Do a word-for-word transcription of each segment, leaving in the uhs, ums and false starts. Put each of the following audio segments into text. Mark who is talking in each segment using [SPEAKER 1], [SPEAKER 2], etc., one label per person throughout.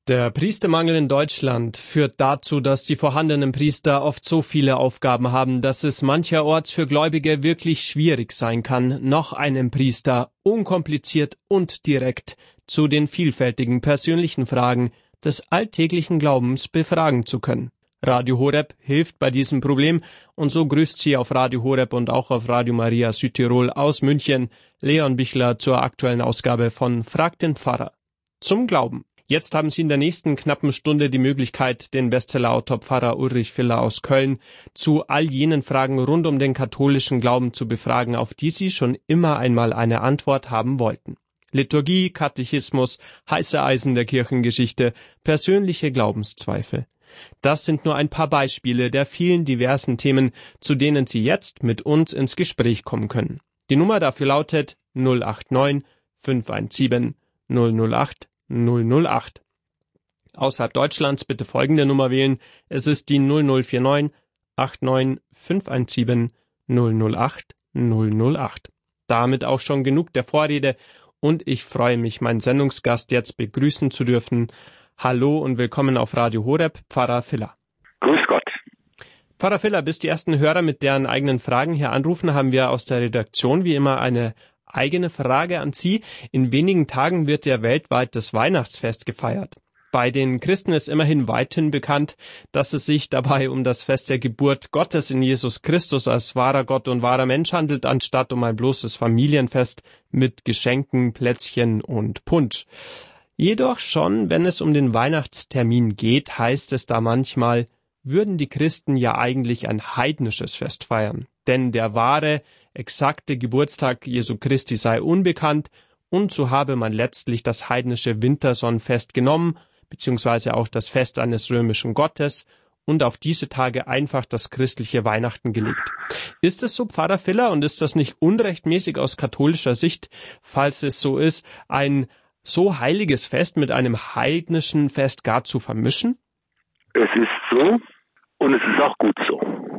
[SPEAKER 1] Der Priestermangel in Deutschland führt dazu, dass die vorhandenen Priester oft so viele Aufgaben haben, dass es mancherorts für Gläubige wirklich schwierig sein kann, noch einen Priester unkompliziert und direkt zu den vielfältigen persönlichen Fragen des alltäglichen Glaubens befragen zu können. Radio Horeb hilft bei diesem Problem und so grüßt sie auf Radio Horeb und auch auf Radio Maria Südtirol aus München Leon Bichler zur aktuellen Ausgabe von Frag den Pfarrer zum Glauben. Jetzt haben Sie in der nächsten knappen Stunde die Möglichkeit, den Bestsellerautor Pfarrer Ulrich Filler aus Köln zu all jenen Fragen rund um den katholischen Glauben zu befragen, auf die Sie schon immer einmal eine Antwort haben wollten. Liturgie, Katechismus, heiße Eisen der Kirchengeschichte, persönliche Glaubenszweifel. Das sind nur ein paar Beispiele der vielen diversen Themen, zu denen Sie jetzt mit uns ins Gespräch kommen können. Die Nummer dafür lautet null acht neun fünf eins sieben null null acht null null acht. Außerhalb Deutschlands bitte folgende Nummer wählen. Es ist die null null vier neun acht neun fünf eins sieben null null acht null null acht. Damit auch schon genug der Vorrede und ich freue mich, meinen Sendungsgast jetzt begrüßen zu dürfen. Hallo und willkommen auf Radio Horeb, Pfarrer Filler.
[SPEAKER 2] Grüß Gott.
[SPEAKER 1] Pfarrer Filler, bis die ersten Hörer mit deren eigenen Fragen hier anrufen, haben wir aus der Redaktion wie immer eine eigene Frage an Sie. In wenigen Tagen wird ja weltweit das Weihnachtsfest gefeiert. Bei den Christen ist immerhin weithin bekannt, dass es sich dabei um das Fest der Geburt Gottes in Jesus Christus als wahrer Gott und wahrer Mensch handelt, anstatt um ein bloßes Familienfest mit Geschenken, Plätzchen und Punsch. Jedoch schon, wenn es um den Weihnachtstermin geht, heißt es da manchmal, würden die Christen ja eigentlich ein heidnisches Fest feiern. Denn der wahre, exakte Geburtstag Jesu Christi sei unbekannt und so habe man letztlich das heidnische Wintersonnenfest genommen, beziehungsweise auch das Fest eines römischen Gottes und auf diese Tage einfach das christliche Weihnachten gelegt. Ist es so, Pfarrer Filler, und ist das nicht unrechtmäßig aus katholischer Sicht, falls es so ist, ein so heiliges Fest mit einem heidnischen Fest gar zu vermischen?
[SPEAKER 2] Es ist so und es ist auch gut so.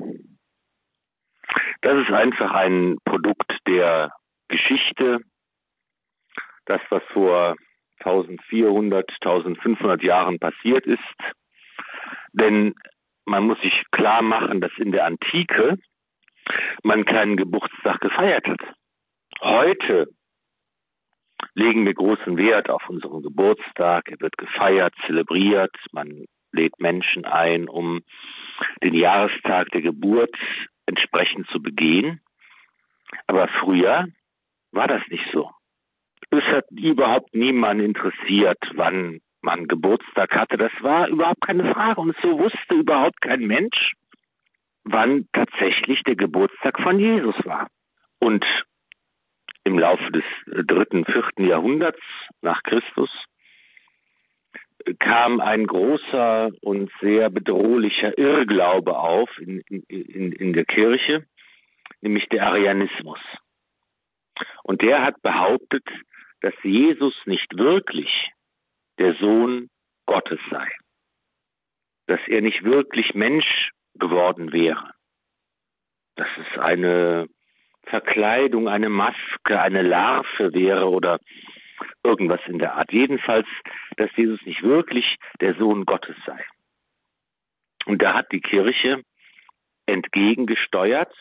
[SPEAKER 2] Das ist einfach ein Produkt der Geschichte. Das, was vor eintausendvierhundert, eintausendfünfhundert Jahren passiert ist. Denn man muss sich klar machen, dass in der Antike man keinen Geburtstag gefeiert hat. Heute legen wir großen Wert auf unseren Geburtstag. Er wird gefeiert, zelebriert. Man lädt Menschen ein, um den Jahrestag der Geburt entsprechend zu begehen. Aber früher war das nicht so. Es hat überhaupt niemanden interessiert, wann man Geburtstag hatte. Das war überhaupt keine Frage. Und so wusste überhaupt kein Mensch, wann tatsächlich der Geburtstag von Jesus war. Und im Laufe des dritten, vierten Jahrhunderts nach Christus kam ein großer und sehr bedrohlicher Irrglaube auf in, in, in der Kirche, nämlich der Arianismus. Und der hat behauptet, dass Jesus nicht wirklich der Sohn Gottes sei. Dass er nicht wirklich Mensch geworden wäre. Dass es eine Verkleidung, eine Maske, eine Larve wäre oder irgendwas in der Art. Jedenfalls, dass Jesus nicht wirklich der Sohn Gottes sei. Und da hat die Kirche entgegengesteuert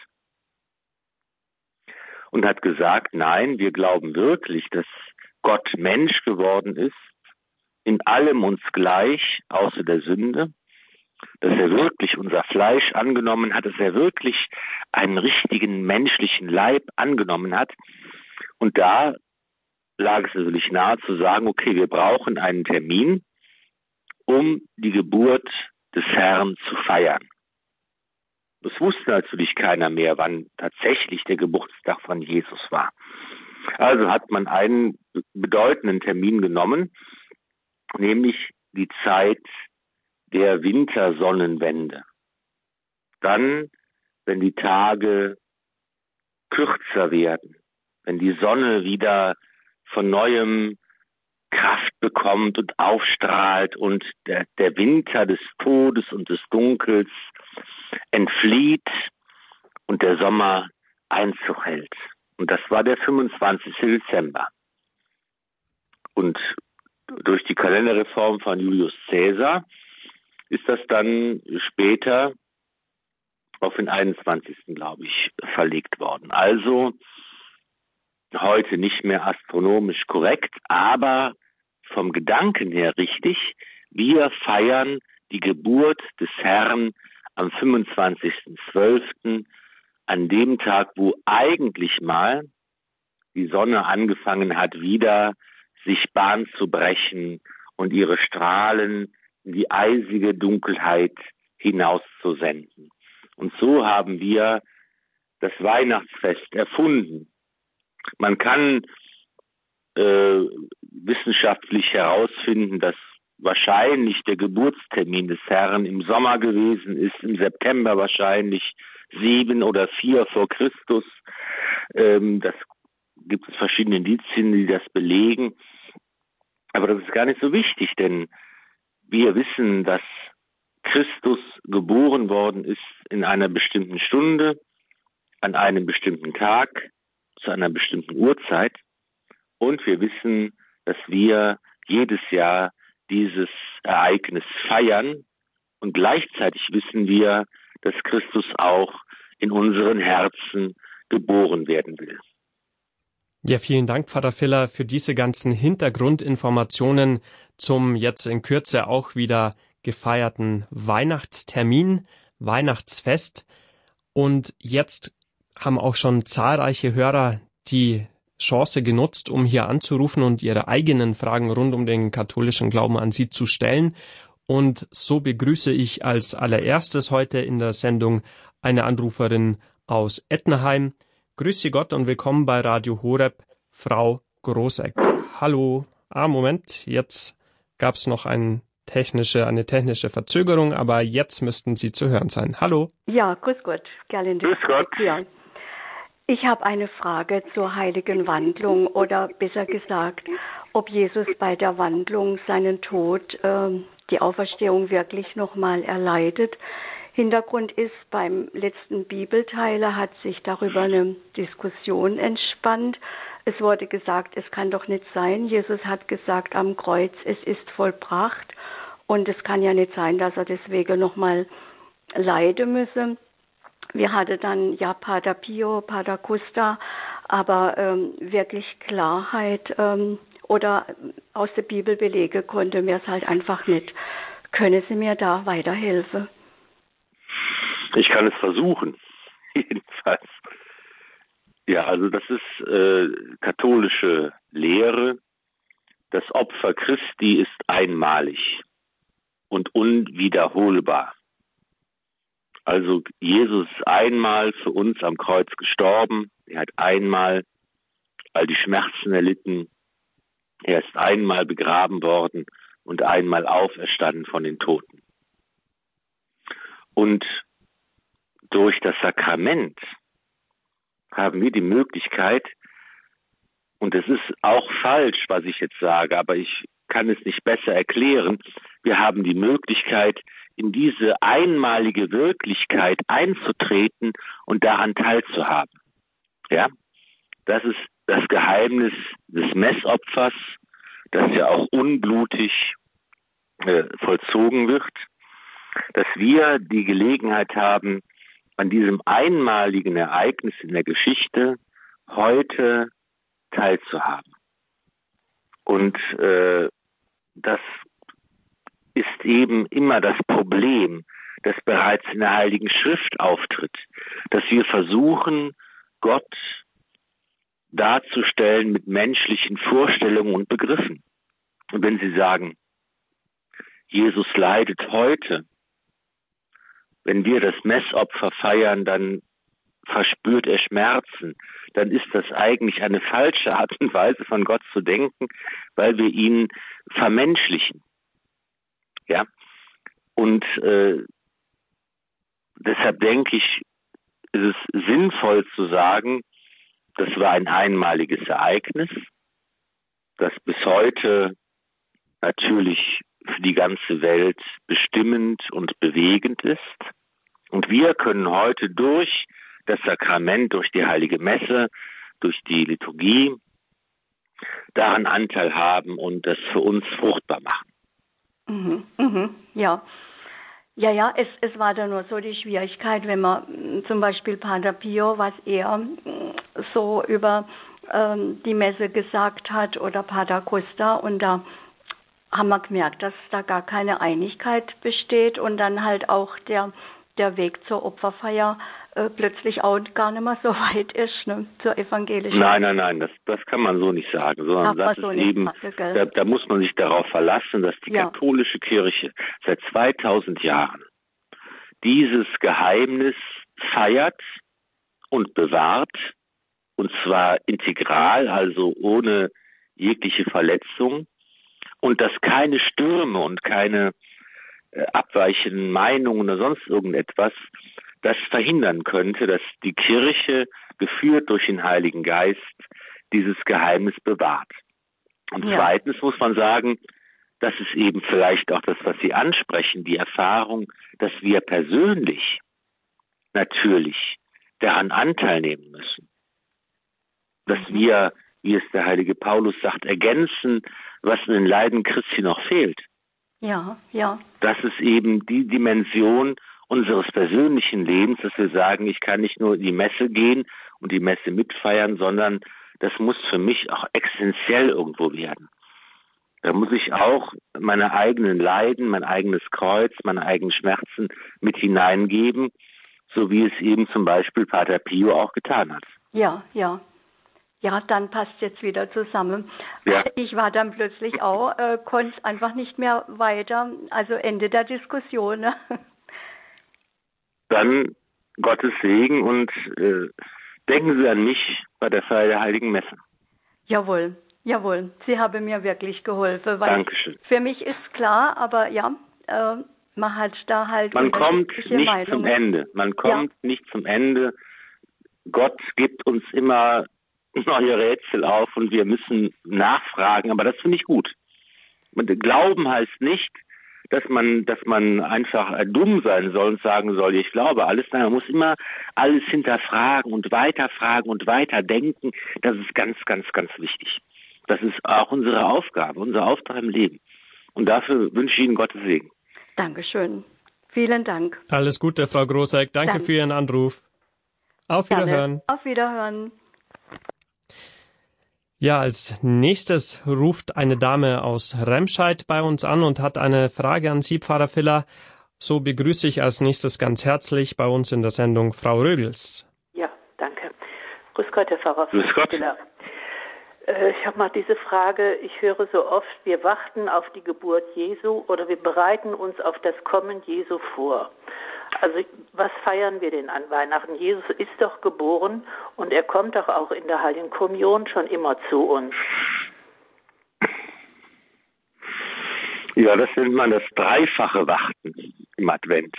[SPEAKER 2] und hat gesagt, nein, wir glauben wirklich, dass Gott Mensch geworden ist, in allem uns gleich, außer der Sünde, dass er wirklich unser Fleisch angenommen hat, dass er wirklich einen richtigen menschlichen Leib angenommen hat. Und da lag es natürlich nahe zu sagen, okay, wir brauchen einen Termin, um die Geburt des Herrn zu feiern. Es wusste natürlich keiner mehr, wann tatsächlich der Geburtstag von Jesus war. Also hat man einen bedeutenden Termin genommen, nämlich die Zeit der Wintersonnenwende. Dann, wenn die Tage kürzer werden, wenn die Sonne wieder von neuem Kraft bekommt und aufstrahlt und der, der Winter des Todes und des Dunkels entflieht und der Sommer Einzug hält. Und das war der fünfundzwanzigste Dezember. Und durch die Kalenderreform von Julius Caesar ist das dann später auf den einundzwanzigsten glaube ich, verlegt worden. Also heute nicht mehr astronomisch korrekt, aber vom Gedanken her richtig. Wir feiern die Geburt des Herrn am fünfundzwanzigsten zwölften an dem Tag, wo eigentlich mal die Sonne angefangen hat, wieder sich Bahn zu brechen und ihre Strahlen in die eisige Dunkelheit hinauszusenden. Und so haben wir das Weihnachtsfest erfunden. Man kann äh, wissenschaftlich herausfinden, dass wahrscheinlich der Geburtstermin des Herrn im Sommer gewesen ist, im September wahrscheinlich sieben oder vier vor Christus. Ähm, das gibt es verschiedene Indizien, die das belegen. Aber das ist gar nicht so wichtig, denn wir wissen, dass Christus geboren worden ist in einer bestimmten Stunde, an einem bestimmten Tag, zu einer bestimmten Uhrzeit. Und wir wissen, dass wir jedes Jahr dieses Ereignis feiern. Und gleichzeitig wissen wir, dass Christus auch in unseren Herzen geboren werden will.
[SPEAKER 1] Ja, vielen Dank, Pfarrer Filler, für diese ganzen Hintergrundinformationen zum jetzt in Kürze auch wieder gefeierten Weihnachtstermin, Weihnachtsfest. Und jetzt haben auch schon zahlreiche Hörer die Chance genutzt, um hier anzurufen und ihre eigenen Fragen rund um den katholischen Glauben an Sie zu stellen. Und so begrüße ich als allererstes heute in der Sendung eine Anruferin aus Ettenheim. Grüß Sie Gott und willkommen bei Radio Horeb, Frau Großeck. Hallo. Ah, Moment, jetzt gab es noch ein technische, eine technische Verzögerung, aber jetzt müssten Sie zu hören sein. Hallo.
[SPEAKER 3] Ja, grüß Gott. Gerlinde.
[SPEAKER 2] Grüß Gott.
[SPEAKER 3] Ja. Ich habe eine Frage zur heiligen Wandlung oder besser gesagt, ob Jesus bei der Wandlung seinen Tod, äh, die Auferstehung wirklich nochmal erleidet. Hintergrund ist, beim letzten Bibelteiler hat sich darüber eine Diskussion entspannt. Es wurde gesagt, es kann doch nicht sein. Jesus hat gesagt am Kreuz, es ist vollbracht. Und es kann ja nicht sein, dass er deswegen nochmal leiden müsse. Wir hatten dann ja Pater Pio, Pater Custer, aber ähm, wirklich Klarheit ähm, oder aus der Bibel Belege konnte mir es halt einfach nicht. Können Sie mir da weiterhelfen?
[SPEAKER 2] Ich kann es versuchen, jedenfalls. Ja, also das ist äh, katholische Lehre. Das Opfer Christi ist einmalig und unwiederholbar. Also Jesus ist einmal für uns am Kreuz gestorben. Er hat einmal all die Schmerzen erlitten. Er ist einmal begraben worden und einmal auferstanden von den Toten. Und durch das Sakrament haben wir die Möglichkeit, und es ist auch falsch, was ich jetzt sage, aber ich kann es nicht besser erklären, wir haben die Möglichkeit, in diese einmalige Wirklichkeit einzutreten und daran teilzuhaben. Ja, das ist das Geheimnis des Messopfers, das ja auch unblutig äh, vollzogen wird, dass wir die Gelegenheit haben, an diesem einmaligen Ereignis in der Geschichte heute teilzuhaben. Und äh, das ist eben immer das Problem, das bereits in der Heiligen Schrift auftritt, dass wir versuchen, Gott darzustellen mit menschlichen Vorstellungen und Begriffen. Und wenn Sie sagen, Jesus leidet heute, wenn wir das Messopfer feiern, dann verspürt er Schmerzen, dann ist das eigentlich eine falsche Art und Weise von Gott zu denken, weil wir ihn vermenschlichen. Ja, und äh, deshalb denke ich, ist es sinnvoll zu sagen, das war ein einmaliges Ereignis, das bis heute natürlich für die ganze Welt bestimmend und bewegend ist. Und wir können heute durch das Sakrament, durch die Heilige Messe, durch die Liturgie daran Anteil haben und das für uns fruchtbar machen.
[SPEAKER 3] Mhm, mhm, ja. Ja, ja, es, es war da nur so die Schwierigkeit, wenn man zum Beispiel Pater Pio, was er so über ähm, die Messe gesagt hat, oder Pater Costa, und da haben wir gemerkt, dass da gar keine Einigkeit besteht und dann halt auch der, der Weg zur Opferfeier äh, plötzlich auch gar nicht mehr so weit ist, ne, zur evangelischen.
[SPEAKER 2] Nein, nein, nein, das, das kann man so nicht sagen, sondern das ist
[SPEAKER 3] so
[SPEAKER 2] eben,
[SPEAKER 3] sagen,
[SPEAKER 2] da, da muss man sich darauf verlassen, dass die
[SPEAKER 3] ja.
[SPEAKER 2] katholische Kirche seit zweitausend Jahren dieses Geheimnis feiert und bewahrt, und zwar integral, also ohne jegliche Verletzung, und dass keine Stürme und keine äh, abweichenden Meinungen oder sonst irgendetwas das verhindern könnte, dass die Kirche, geführt durch den Heiligen Geist, dieses Geheimnis bewahrt. Und ja. zweitens muss man sagen, das ist eben vielleicht auch das, was Sie ansprechen, die Erfahrung, dass wir persönlich natürlich daran Anteil nehmen müssen. Dass wir, wie es der heilige Paulus sagt, ergänzen, was in den Leiden Christi noch fehlt.
[SPEAKER 3] Ja, ja.
[SPEAKER 2] Das ist eben die Dimension unseres persönlichen Lebens, dass wir sagen, ich kann nicht nur in die Messe gehen und die Messe mitfeiern, sondern das muss für mich auch existenziell irgendwo werden. Da muss ich auch meine eigenen Leiden, mein eigenes Kreuz, meine eigenen Schmerzen mit hineingeben, so wie es eben zum Beispiel Pater Pio auch getan hat.
[SPEAKER 3] Ja, ja. Ja, dann passt jetzt wieder zusammen.
[SPEAKER 2] Ja.
[SPEAKER 3] Ich war dann plötzlich auch, äh, konnte einfach nicht mehr weiter, also Ende der Diskussion. Ne?
[SPEAKER 2] Dann Gottes Segen und äh, denken Sie an mich bei der Feier der Heiligen Messe.
[SPEAKER 3] Jawohl, jawohl. Sie haben mir wirklich geholfen. Weil
[SPEAKER 2] Dankeschön.
[SPEAKER 3] Für mich ist klar, aber ja, äh, man hat da halt...
[SPEAKER 2] Man kommt nicht
[SPEAKER 3] Meinungen.
[SPEAKER 2] zum Ende. Man kommt
[SPEAKER 3] ja.
[SPEAKER 2] nicht zum Ende. Gott gibt uns immer neue Rätsel auf und wir müssen nachfragen, aber das finde ich gut. Glauben heißt nicht, dass man, dass man einfach dumm sein soll und sagen soll, ich glaube alles. Nein, man muss immer alles hinterfragen und weiterfragen und weiterdenken. Das ist ganz, ganz, ganz wichtig. Das ist auch unsere Aufgabe, unser Auftrag im Leben. Und dafür wünsche ich Ihnen Gottes Segen.
[SPEAKER 3] Dankeschön. Vielen Dank.
[SPEAKER 1] Alles Gute, Frau Großeck. Danke Dank. für Ihren Anruf. Auf Wiederhören.
[SPEAKER 3] Gerne. Auf Wiederhören.
[SPEAKER 1] Ja, als nächstes ruft eine Dame aus Remscheid bei uns an und hat eine Frage an Sie, Pfarrer Filler. So begrüße ich als nächstes ganz herzlich bei uns in der Sendung Frau Rögels.
[SPEAKER 4] Ja, danke. Grüß Gott, Herr Pfarrer
[SPEAKER 2] Filler.
[SPEAKER 4] Äh, ich habe mal diese Frage, ich höre so oft, wir warten auf die Geburt Jesu oder wir bereiten uns auf das Kommen Jesu vor. Also was feiern wir denn an Weihnachten? Jesus ist doch geboren und er kommt doch auch in der Heiligen Kommunion schon immer zu uns.
[SPEAKER 2] Ja, das nennt man das dreifache Warten im Advent.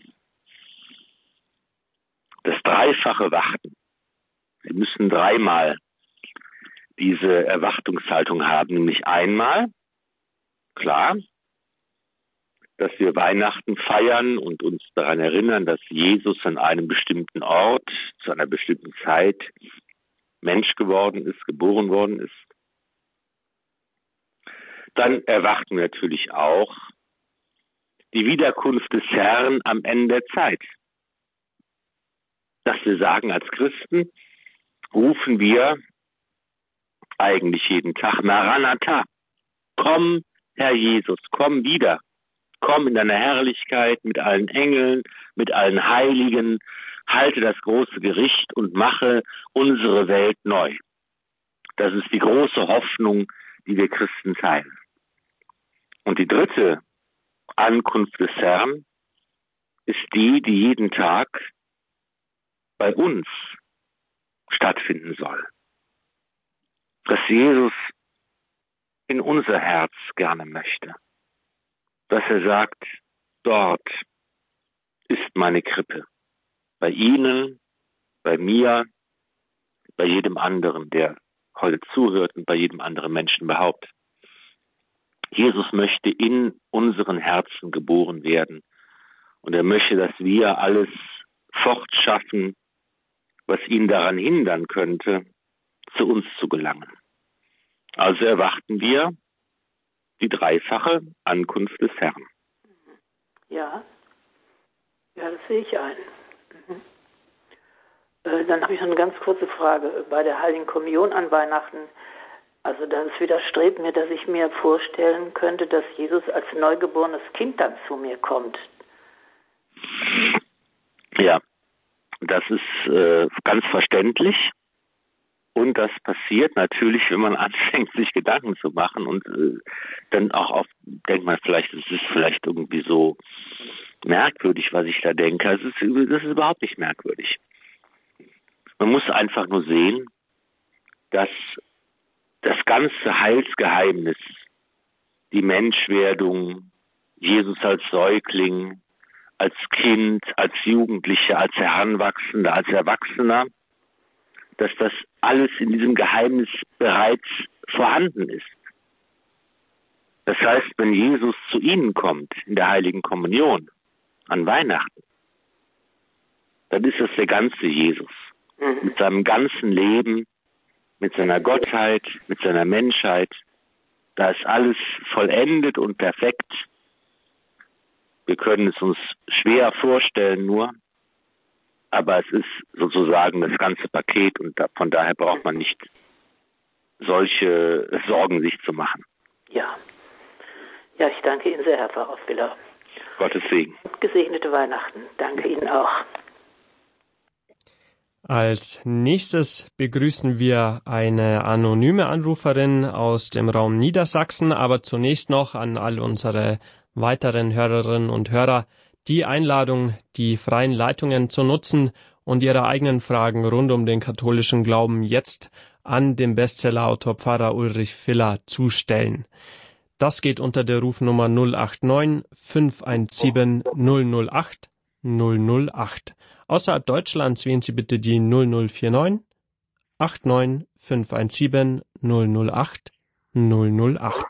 [SPEAKER 2] Das dreifache Warten. Sie müssen dreimal diese Erwartungshaltung haben, nämlich einmal, klar, dass wir Weihnachten feiern und uns daran erinnern, dass Jesus an einem bestimmten Ort, zu einer bestimmten Zeit Mensch geworden ist, geboren worden ist. Dann erwarten wir natürlich auch die Wiederkunft des Herrn am Ende der Zeit. Dass wir sagen, als Christen rufen wir eigentlich jeden Tag, Maranatha, komm, Herr Jesus, komm wieder. Komm in deiner Herrlichkeit mit allen Engeln, mit allen Heiligen, halte das große Gericht und mache unsere Welt neu. Das ist die große Hoffnung, die wir Christen teilen. Und die dritte Ankunft des Herrn ist die, die jeden Tag bei uns stattfinden soll. Dass Jesus in unser Herz gerne möchte. Dass er sagt, dort ist meine Krippe. Bei Ihnen, bei mir, bei jedem anderen, der heute zuhört und bei jedem anderen Menschen behauptet. Jesus möchte in unseren Herzen geboren werden. Und er möchte, dass wir alles fortschaffen, was ihn daran hindern könnte, zu uns zu gelangen. Also erwarten wir die dreifache Ankunft des Herrn.
[SPEAKER 4] Ja, ja, das sehe ich ein. Mhm. Äh, dann habe ich noch eine ganz kurze Frage. Bei der Heiligen Kommunion an Weihnachten, also das widerstrebt mir, dass ich mir vorstellen könnte, dass Jesus als neugeborenes Kind dann zu mir kommt.
[SPEAKER 2] Ja, das ist äh, ganz verständlich. Und das passiert natürlich, wenn man anfängt, sich Gedanken zu machen und äh, dann auch auf, denkt man vielleicht, es ist vielleicht irgendwie so merkwürdig, was ich da denke. Es ist, das ist überhaupt nicht merkwürdig. Man muss einfach nur sehen, dass das ganze Heilsgeheimnis, die Menschwerdung, Jesus als Säugling, als Kind, als Jugendlicher, als Heranwachsender, als Erwachsener, dass das alles in diesem Geheimnis bereits vorhanden ist. Das heißt, wenn Jesus zu Ihnen kommt, in der Heiligen Kommunion, an Weihnachten, dann ist das der ganze Jesus. Mhm. Mit seinem ganzen Leben, mit seiner Gottheit, mit seiner Menschheit. Da ist alles vollendet und perfekt. Wir können es uns schwer vorstellen nur, aber es ist sozusagen das ganze Paket und da, von daher braucht man nicht solche Sorgen sich zu machen.
[SPEAKER 4] Ja, ja, ich danke Ihnen sehr, Herr Pfarrer Filler.
[SPEAKER 2] Gottes Segen.
[SPEAKER 4] Gesegnete Weihnachten. Danke Ihnen auch.
[SPEAKER 1] Als nächstes begrüßen wir eine anonyme Anruferin aus dem Raum Niedersachsen, aber zunächst noch an all unsere weiteren Hörerinnen und Hörer die Einladung, die freien Leitungen zu nutzen und ihre eigenen Fragen rund um den katholischen Glauben jetzt an den Bestsellerautor Pfarrer Ulrich Filler zu stellen. Das geht unter der Rufnummer null acht neun fünf eins sieben null null acht null null acht. Außerhalb Deutschlands wählen Sie bitte die null null vier neun acht neun fünf eins sieben null null acht null null acht.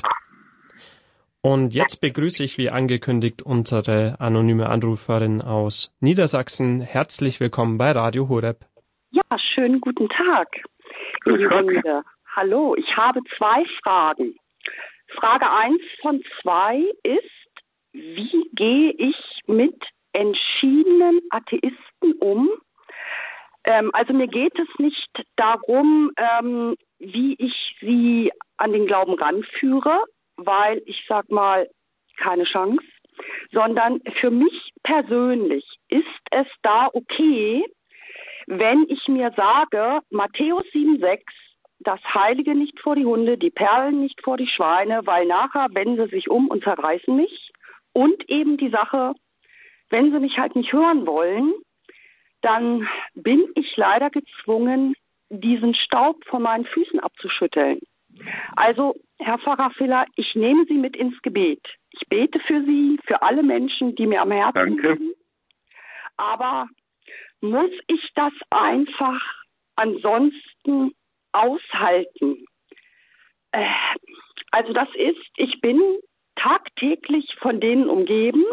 [SPEAKER 1] Und jetzt begrüße ich wie angekündigt unsere anonyme Anruferin aus Niedersachsen. Herzlich willkommen bei Radio Horeb.
[SPEAKER 5] Ja, schönen guten Tag. In die Runde. Hallo, ich habe zwei Fragen. Frage eins von zwei ist, wie gehe ich mit entschiedenen Atheisten um? Ähm, also mir geht es nicht darum, ähm, wie ich sie an den Glauben ranführe, weil ich sag mal, keine Chance, sondern für mich persönlich ist es da okay, wenn ich mir sage, Matthäus sieben sechs, das Heilige nicht vor die Hunde, die Perlen nicht vor die Schweine, weil nachher wenden sie sich um und zerreißen mich. Und eben die Sache, wenn sie mich halt nicht hören wollen, dann bin ich leider gezwungen, diesen Staub von meinen Füßen abzuschütteln. Also, Herr Pfarrer Filler, ich nehme Sie mit ins Gebet. Ich bete für Sie, für alle Menschen, die mir am Herzen
[SPEAKER 2] Danke.
[SPEAKER 5] liegen. Aber muss ich das einfach ansonsten aushalten? Äh, also das ist, ich bin tagtäglich von denen umgeben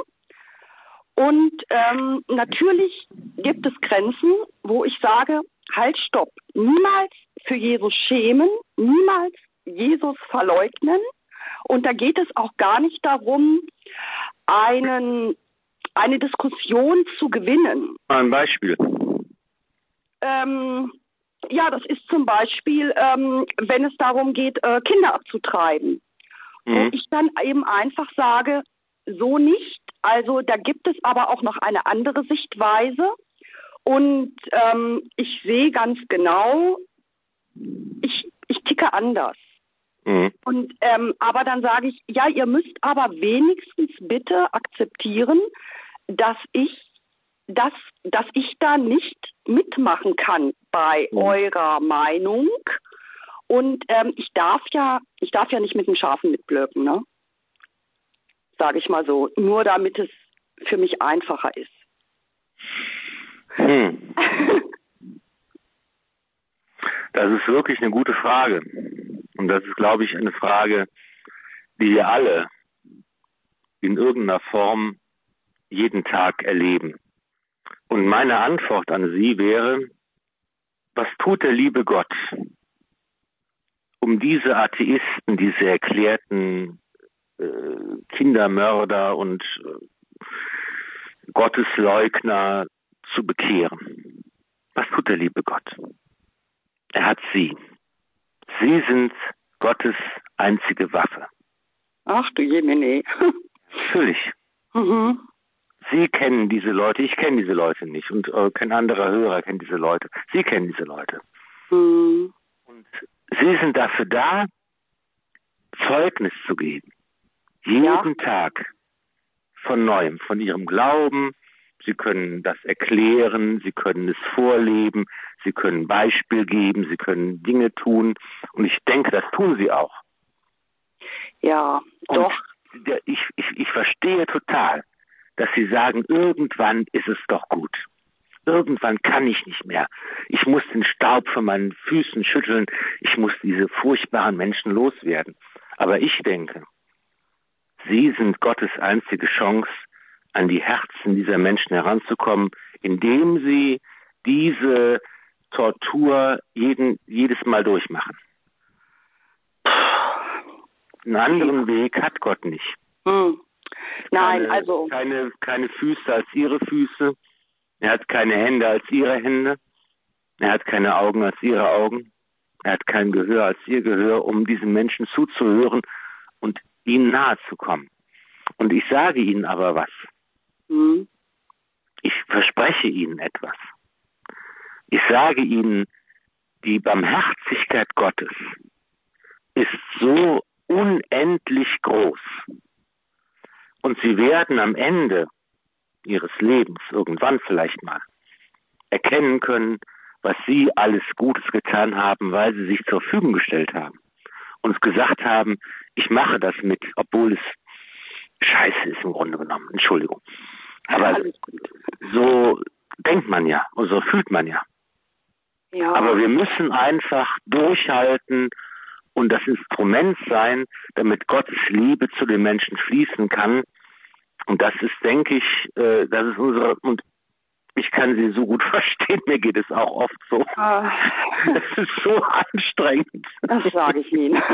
[SPEAKER 5] und ähm, natürlich gibt es Grenzen, wo ich sage, halt, stopp, niemals für Jesus schämen, niemals Jesus verleugnen und da geht es auch gar nicht darum, einen, eine Diskussion zu gewinnen.
[SPEAKER 2] Ein Beispiel.
[SPEAKER 5] Ähm, ja, das ist zum Beispiel, ähm, wenn es darum geht, äh, Kinder abzutreiben. Mhm. Wo ich dann eben einfach sage, so nicht. Also da gibt es aber auch noch eine andere Sichtweise. Und ähm, ich sehe ganz genau, ich, ich ticke anders. Mhm. Und ähm, aber dann sage ich, ja, ihr müsst aber wenigstens bitte akzeptieren, dass ich, dass, dass ich da nicht mitmachen kann bei mhm. eurer Meinung. Und ähm, ich darf ja, ich darf ja nicht mit den Schafen mitblöken, ne? Sage ich mal so, nur damit es für mich einfacher ist.
[SPEAKER 2] Hm. Das ist wirklich eine gute Frage. Und das ist, glaube ich, eine Frage, die wir alle in irgendeiner Form jeden Tag erleben. Und meine Antwort an Sie wäre, was tut der liebe Gott, um diese Atheisten, diese erklärten äh, Kindermörder und äh, Gottesleugner zu bekehren. Was tut der liebe Gott? Er hat sie. Sie sind Gottes einzige Waffe.
[SPEAKER 5] Ach du Jemine.
[SPEAKER 2] Natürlich.
[SPEAKER 5] Mhm.
[SPEAKER 2] Sie kennen diese Leute, ich kenne diese Leute nicht und äh, kein anderer Hörer kennt diese Leute. Sie kennen diese Leute.
[SPEAKER 5] Mhm.
[SPEAKER 2] Und sie sind dafür da, Zeugnis zu geben. Jeden
[SPEAKER 5] Ja.
[SPEAKER 2] Tag von Neuem, von ihrem Glauben. Sie können das erklären, sie können es vorleben, sie können Beispiel geben, sie können Dinge tun. Und ich denke, das tun sie auch.
[SPEAKER 5] Ja,
[SPEAKER 2] Und
[SPEAKER 5] doch.
[SPEAKER 2] der, ich, ich, ich verstehe total, dass sie sagen, irgendwann ist es doch gut. Irgendwann kann ich nicht mehr. Ich muss den Staub von meinen Füßen schütteln. Ich muss diese furchtbaren Menschen loswerden. Aber ich denke, sie sind Gottes einzige Chance, an die Herzen dieser Menschen heranzukommen, indem sie diese Tortur jeden, jedes Mal durchmachen. Einen anderen Weg hat Gott nicht.
[SPEAKER 5] Hm. Nein,
[SPEAKER 2] keine,
[SPEAKER 5] also.
[SPEAKER 2] Keine, keine Füße als ihre Füße. Er hat keine Hände als ihre Hände. Er hat keine Augen als ihre Augen. Er hat kein Gehör als ihr Gehör, um diesen Menschen zuzuhören und ihnen nahe zu kommen. Und ich sage ihnen aber was.
[SPEAKER 5] Hm.
[SPEAKER 2] Ich verspreche ihnen etwas. Ich sage ihnen, die Barmherzigkeit Gottes ist so unendlich groß. Und sie werden am Ende ihres Lebens, irgendwann vielleicht mal, erkennen können, was sie alles Gutes getan haben, weil sie sich zur Verfügung gestellt haben. Und gesagt haben, ich mache das mit, obwohl es scheiße ist im Grunde genommen. Entschuldigung. Aber so denkt man ja, und so fühlt man ja.
[SPEAKER 5] Ja.
[SPEAKER 2] Aber wir müssen einfach durchhalten und das Instrument sein, damit Gottes Liebe zu den Menschen fließen kann. Und das ist, denke ich, äh, das ist unsere, und ich kann sie so gut verstehen, mir geht es auch oft so.
[SPEAKER 5] Ah.
[SPEAKER 2] Das ist so anstrengend.
[SPEAKER 5] Das sage ich Ihnen.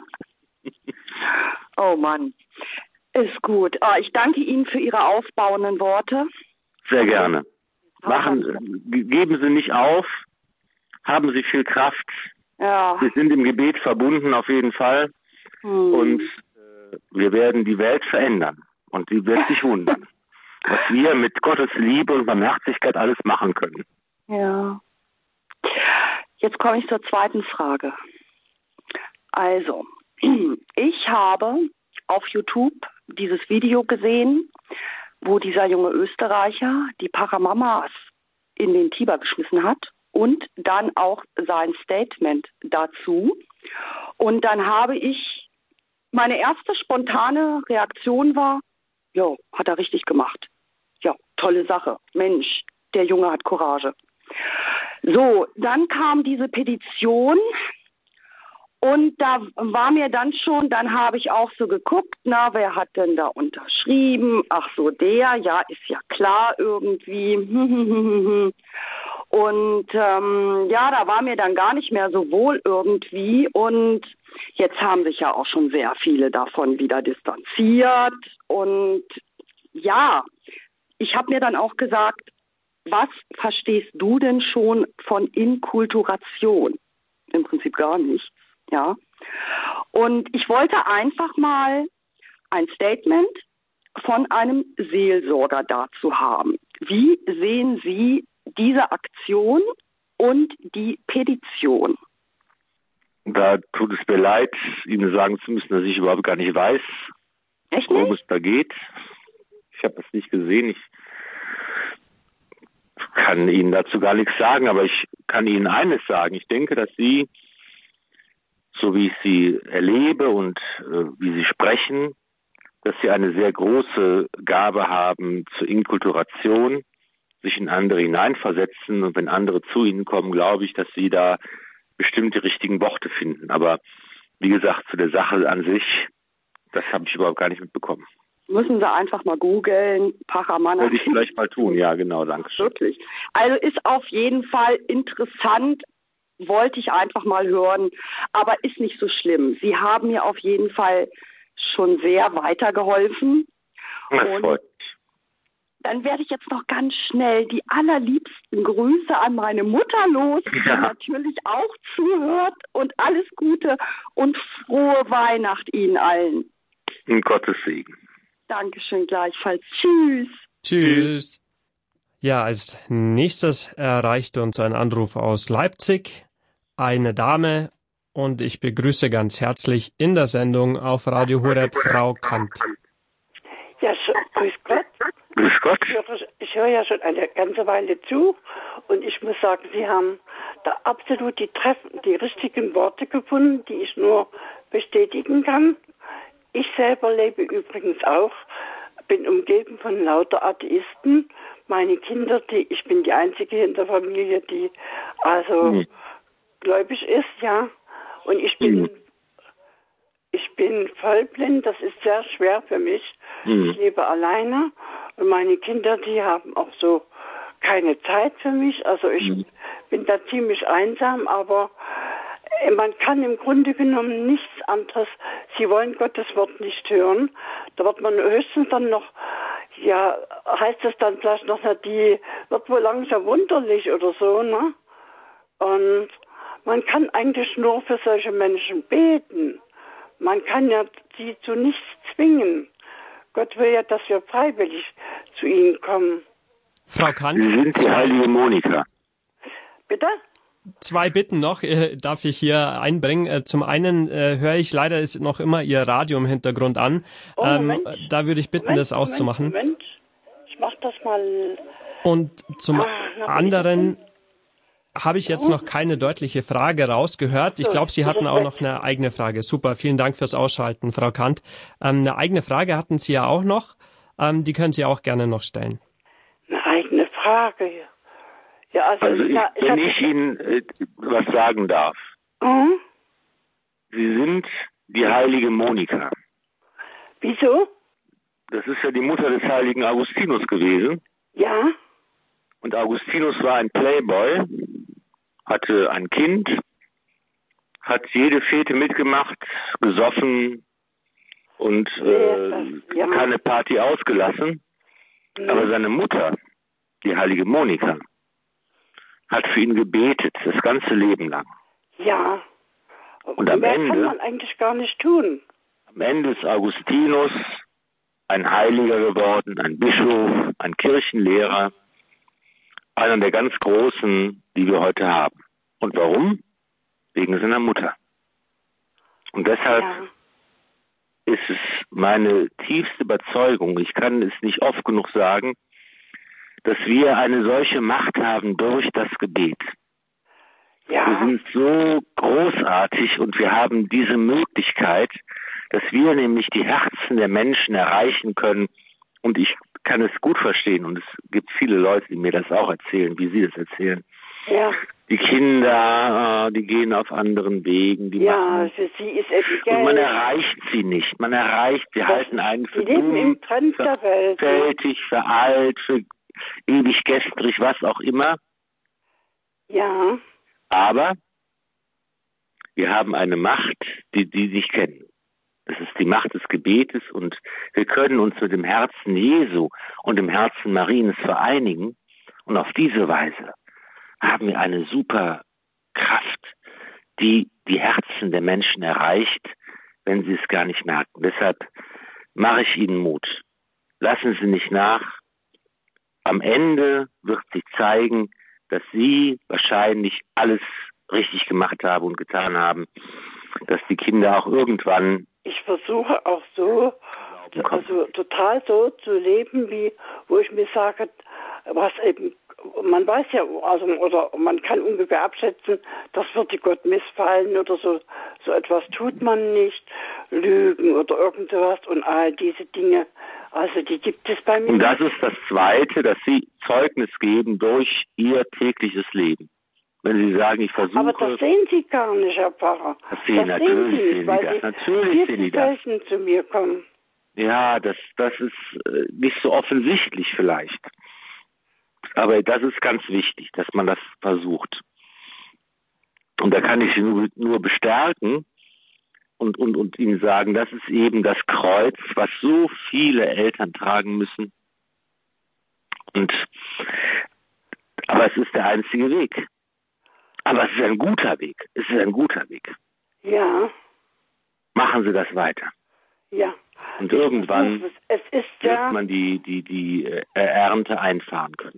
[SPEAKER 5] Oh Mann. Ist gut. Ah, ich danke Ihnen für Ihre aufbauenden Worte.
[SPEAKER 2] Sehr gerne. Machen, geben Sie nicht auf. Haben Sie viel Kraft.
[SPEAKER 5] Ja.
[SPEAKER 2] Wir sind im Gebet verbunden, auf jeden Fall.
[SPEAKER 5] Hm.
[SPEAKER 2] Und äh, wir werden die Welt verändern. Und sie wird sich wundern, was wir mit Gottes Liebe und Barmherzigkeit alles machen können.
[SPEAKER 5] Ja. Jetzt komme ich zur zweiten Frage. Also, ich habe auf YouTube dieses Video gesehen, wo dieser junge Österreicher die Paramamas in den Tiber geschmissen hat und dann auch sein Statement dazu. Und dann habe ich, meine erste spontane Reaktion war, ja, hat er richtig gemacht. Ja, tolle Sache. Mensch, der Junge hat Courage. So, dann kam diese Petition und da war mir dann schon, dann habe ich auch so geguckt, na, wer hat denn da unterschrieben? Ach so, der, ja, ist ja klar irgendwie. Und ähm, ja, da war mir dann gar nicht mehr so wohl irgendwie. Und jetzt haben sich ja auch schon sehr viele davon wieder distanziert. Und ja, ich habe mir dann auch gesagt, was verstehst du denn schon von Inkulturation? Im Prinzip gar nichts, ja. Und ich wollte einfach mal ein Statement von einem Seelsorger dazu haben. Wie sehen Sie diese Aktion und die Petition?
[SPEAKER 2] Da tut es mir leid, Ihnen sagen zu müssen, dass ich überhaupt gar nicht weiß,
[SPEAKER 5] Echt
[SPEAKER 2] worum
[SPEAKER 5] nicht?
[SPEAKER 2] es da geht. Ich habe es nicht gesehen. Ich kann Ihnen dazu gar nichts sagen, aber ich kann Ihnen eines sagen. Ich denke, dass Sie, so wie ich Sie erlebe und äh, wie Sie sprechen, dass Sie eine sehr große Gabe haben zur Inkulturation, sich in andere hineinversetzen. Und wenn andere zu Ihnen kommen, glaube ich, dass Sie da bestimmt die richtigen Worte finden. Aber wie gesagt, zu der Sache an sich, das habe ich überhaupt gar nicht mitbekommen.
[SPEAKER 5] Müssen Sie einfach mal googeln, Paramanna.
[SPEAKER 2] Würde ich vielleicht mal tun, ja, genau, danke schön.
[SPEAKER 5] Wirklich. Also ist auf jeden Fall interessant, wollte ich einfach mal hören, aber ist nicht so schlimm. Sie haben mir auf jeden Fall schon sehr weitergeholfen. Und dann werde ich jetzt noch ganz schnell die allerliebsten Grüße an meine Mutter los, die
[SPEAKER 2] Ja.
[SPEAKER 5] natürlich auch zuhört, und alles Gute und frohe Weihnacht Ihnen allen.
[SPEAKER 2] In Gottes Segen.
[SPEAKER 5] Dankeschön gleichfalls. Tschüss.
[SPEAKER 1] Tschüss. Ja, als nächstes erreicht uns ein Anruf aus Leipzig, eine Dame, und ich begrüße ganz herzlich in der Sendung auf Radio Horeb Frau Kant.
[SPEAKER 6] Ja, so, grüß Gott.
[SPEAKER 2] Grüß Gott.
[SPEAKER 6] Ich höre, ich höre ja schon eine ganze Weile zu und ich muss sagen, Sie haben da absolut die treffen, die richtigen Worte gefunden, die ich nur bestätigen kann. Ich selber lebe übrigens auch, bin umgeben von lauter Atheisten. Meine Kinder, die, ich bin die einzige in der Familie, die also
[SPEAKER 2] Mhm.
[SPEAKER 6] gläubig ist, ja. Und ich bin,
[SPEAKER 2] Mhm.
[SPEAKER 6] ich bin vollblind, das ist sehr schwer für mich.
[SPEAKER 2] Mhm.
[SPEAKER 6] Ich lebe alleine und meine Kinder, die haben auch so keine Zeit für mich. Also ich
[SPEAKER 2] Mhm.
[SPEAKER 6] bin da ziemlich einsam, aber äh, man kann im Grunde genommen nichts anderes. Sie wollen Gottes Wort nicht hören. Da wird man höchstens dann noch, ja, heißt es dann vielleicht noch, na, die wird wohl langsam wunderlich oder so, ne? Und man kann eigentlich nur für solche Menschen beten. Man kann ja sie zu nichts zwingen. Gott will ja, dass wir freiwillig zu ihnen kommen.
[SPEAKER 1] Frau Kant,
[SPEAKER 2] Sie sind die heilige Monika.
[SPEAKER 6] Bitte?
[SPEAKER 1] zwei Bitten noch, äh, darf ich hier einbringen. Äh, zum einen äh, höre ich leider ist noch immer Ihr Radio im Hintergrund an.
[SPEAKER 6] Oh,
[SPEAKER 1] ähm,
[SPEAKER 6] Moment.
[SPEAKER 1] da würde ich bitten,
[SPEAKER 6] Moment,
[SPEAKER 1] das auszumachen.
[SPEAKER 6] Moment, Moment. Ich mach das mal.
[SPEAKER 1] Und zum
[SPEAKER 6] Ah, na,
[SPEAKER 1] anderen habe ich jetzt noch keine deutliche Frage rausgehört. Ich glaube, Sie hatten auch noch eine eigene Frage. Super, vielen Dank fürs Ausschalten, Frau Kant. Ähm, eine eigene Frage hatten Sie ja auch noch. Ähm, die können Sie auch gerne noch stellen.
[SPEAKER 6] Eine eigene Frage. Ja, also,
[SPEAKER 2] Also ich,
[SPEAKER 6] ja, ich
[SPEAKER 2] wenn
[SPEAKER 6] hab,
[SPEAKER 2] ich Ihnen äh, was sagen darf.
[SPEAKER 6] Hm?
[SPEAKER 2] Sie sind die heilige Monika.
[SPEAKER 6] Wieso?
[SPEAKER 2] Das ist ja die Mutter des heiligen Augustinus gewesen.
[SPEAKER 6] Ja,
[SPEAKER 2] Und Augustinus war ein Playboy, hatte ein Kind, hat jede Fete mitgemacht, gesoffen und äh,
[SPEAKER 6] Ja.
[SPEAKER 2] keine Party ausgelassen.
[SPEAKER 6] hm.
[SPEAKER 2] Aber seine Mutter, die heilige Monika, hat für ihn gebetet, das ganze Leben lang.
[SPEAKER 6] ja.
[SPEAKER 2] Und am
[SPEAKER 6] mehr
[SPEAKER 2] Ende-
[SPEAKER 6] kann man eigentlich gar nicht tun.
[SPEAKER 2] Am Ende ist Augustinus ein Heiliger geworden, ein Bischof, ein Kirchenlehrer, einer der ganz Großen, die wir heute haben. Und warum? Wegen seiner Mutter. Und deshalb
[SPEAKER 6] Ja.
[SPEAKER 2] ist es meine tiefste Überzeugung, ich kann es nicht oft genug sagen, dass wir eine solche Macht haben durch das Gebet. Wir
[SPEAKER 6] Ja,
[SPEAKER 2] sind so großartig und wir haben diese Möglichkeit, dass wir nämlich die Herzen der Menschen erreichen können. Und ich kann es gut verstehen und es gibt viele Leute, die mir das auch erzählen, wie sie das erzählen.
[SPEAKER 6] ja,
[SPEAKER 2] Die Kinder, äh, die gehen auf anderen Wegen, die
[SPEAKER 6] ja,
[SPEAKER 2] machen.
[SPEAKER 6] für sie ist eben
[SPEAKER 2] Und man
[SPEAKER 6] Geld.
[SPEAKER 2] erreicht sie nicht. Man erreicht, wir
[SPEAKER 6] Das-
[SPEAKER 2] halten einen für
[SPEAKER 6] Die leben
[SPEAKER 2] dumm,
[SPEAKER 6] im Trend
[SPEAKER 2] für
[SPEAKER 6] der Welt.
[SPEAKER 2] fältig, für alt, für ewig gestrig, was auch immer.
[SPEAKER 6] Ja,
[SPEAKER 2] Aber wir haben eine Macht, die die sich kennen. Das ist die Macht des Gebetes und wir können uns mit dem Herzen Jesu und dem Herzen Mariens vereinigen und auf diese Weise haben wir eine super Kraft, die die Herzen der Menschen erreicht, wenn sie es gar nicht merken. Deshalb mache ich Ihnen Mut. Lassen Sie nicht nach. Am Ende wird sich zeigen, dass Sie wahrscheinlich alles richtig gemacht haben und getan haben, dass die Kinder auch irgendwann
[SPEAKER 6] ich versuche auch so, also total so zu leben, wie, wo ich mir sage, was eben, man weiß ja, also, oder man kann ungefähr abschätzen, das würde Gott missfallen oder so, so etwas tut man nicht, Lügen oder irgend sowas und all diese Dinge, also die gibt es bei mir.
[SPEAKER 2] Und das ist das Zweite, dass Sie Zeugnis geben durch Ihr tägliches Leben. Wenn Sie sagen, ich versuche...
[SPEAKER 6] Aber das sehen Sie gar nicht, Herr Pfarrer.
[SPEAKER 2] Das sehen,
[SPEAKER 6] das
[SPEAKER 2] natürlich
[SPEAKER 6] sehen Sie
[SPEAKER 2] sehen
[SPEAKER 6] nicht,
[SPEAKER 2] Sie
[SPEAKER 6] weil
[SPEAKER 2] das.
[SPEAKER 6] Sie
[SPEAKER 2] Natürlich
[SPEAKER 6] viel
[SPEAKER 2] sehen
[SPEAKER 6] zu
[SPEAKER 2] Sie das.
[SPEAKER 6] selten zu mir kommen.
[SPEAKER 2] Ja, das, das ist äh, nicht so offensichtlich vielleicht. Aber das ist ganz wichtig, dass man das versucht. Und da kann ich Sie nur, nur bestärken und, und, und Ihnen sagen, das ist eben das Kreuz, was so viele Eltern tragen müssen. Und, aber es ist der einzige Weg. Aber es ist ein guter Weg. Es ist ein guter Weg.
[SPEAKER 6] Ja.
[SPEAKER 2] Machen Sie das weiter.
[SPEAKER 6] Ja.
[SPEAKER 2] Und irgendwann
[SPEAKER 6] es. Es ist ja,
[SPEAKER 2] wird man die, die, die äh, Ernte einfahren können.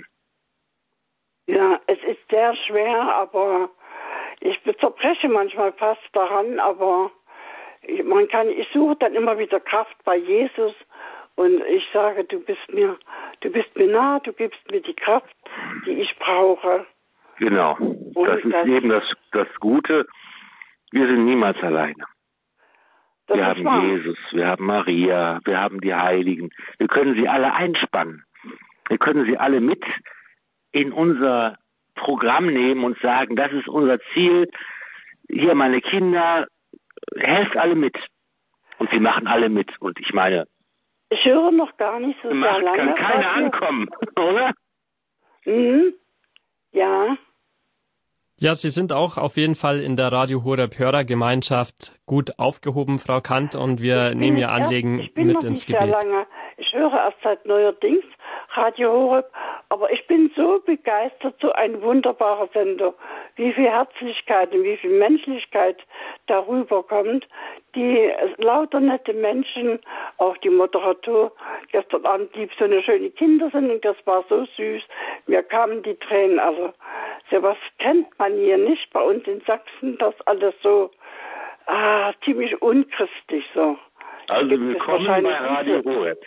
[SPEAKER 6] Ja, es ist sehr schwer, aber ich zerbreche manchmal fast daran, aber ich, man kann, ich suche dann immer wieder Kraft bei Jesus und ich sage, du bist mir, du bist mir nah, du gibst mir die Kraft, die ich brauche.
[SPEAKER 2] Genau.
[SPEAKER 6] Und
[SPEAKER 2] das ist
[SPEAKER 6] das,
[SPEAKER 2] eben das, das Gute. Wir sind niemals alleine.
[SPEAKER 6] Das
[SPEAKER 2] wir haben
[SPEAKER 6] wahr.
[SPEAKER 2] Jesus, wir haben Maria, wir haben die Heiligen. Wir können sie alle einspannen. Wir können sie alle mit in unser Programm nehmen und sagen, das ist unser Ziel. Hier meine Kinder, helft alle mit. Und sie machen alle mit. Und ich meine,
[SPEAKER 6] ich höre noch gar nicht so sehr lange.
[SPEAKER 2] Kann keiner ankommen, oder?
[SPEAKER 6] Mhm. Ja.
[SPEAKER 1] Ja, Sie sind auch auf jeden Fall in der Radio Horeb Hörergemeinschaft gut aufgehoben, Frau Kant, und wir nehmen Ihr Anliegen
[SPEAKER 6] erst, ich bin
[SPEAKER 1] mit
[SPEAKER 6] noch
[SPEAKER 1] ins
[SPEAKER 6] nicht
[SPEAKER 1] Gebet.
[SPEAKER 6] Sehr lange. Ich höre erst seit neuerdings Radio Horeb, aber ich bin so begeistert, so ein wunderbarer Sender, wie viel Herzlichkeit und wie viel Menschlichkeit darüber kommt, die lauter nette Menschen, auch die Moderator, gestern Abend lief so eine schöne Kindersendung, das war so süß, mir kamen die Tränen, also sowas kennt man hier nicht bei uns in Sachsen, das alles so ah, ziemlich unchristlich so.
[SPEAKER 2] Also willkommen bei Radio Horeb.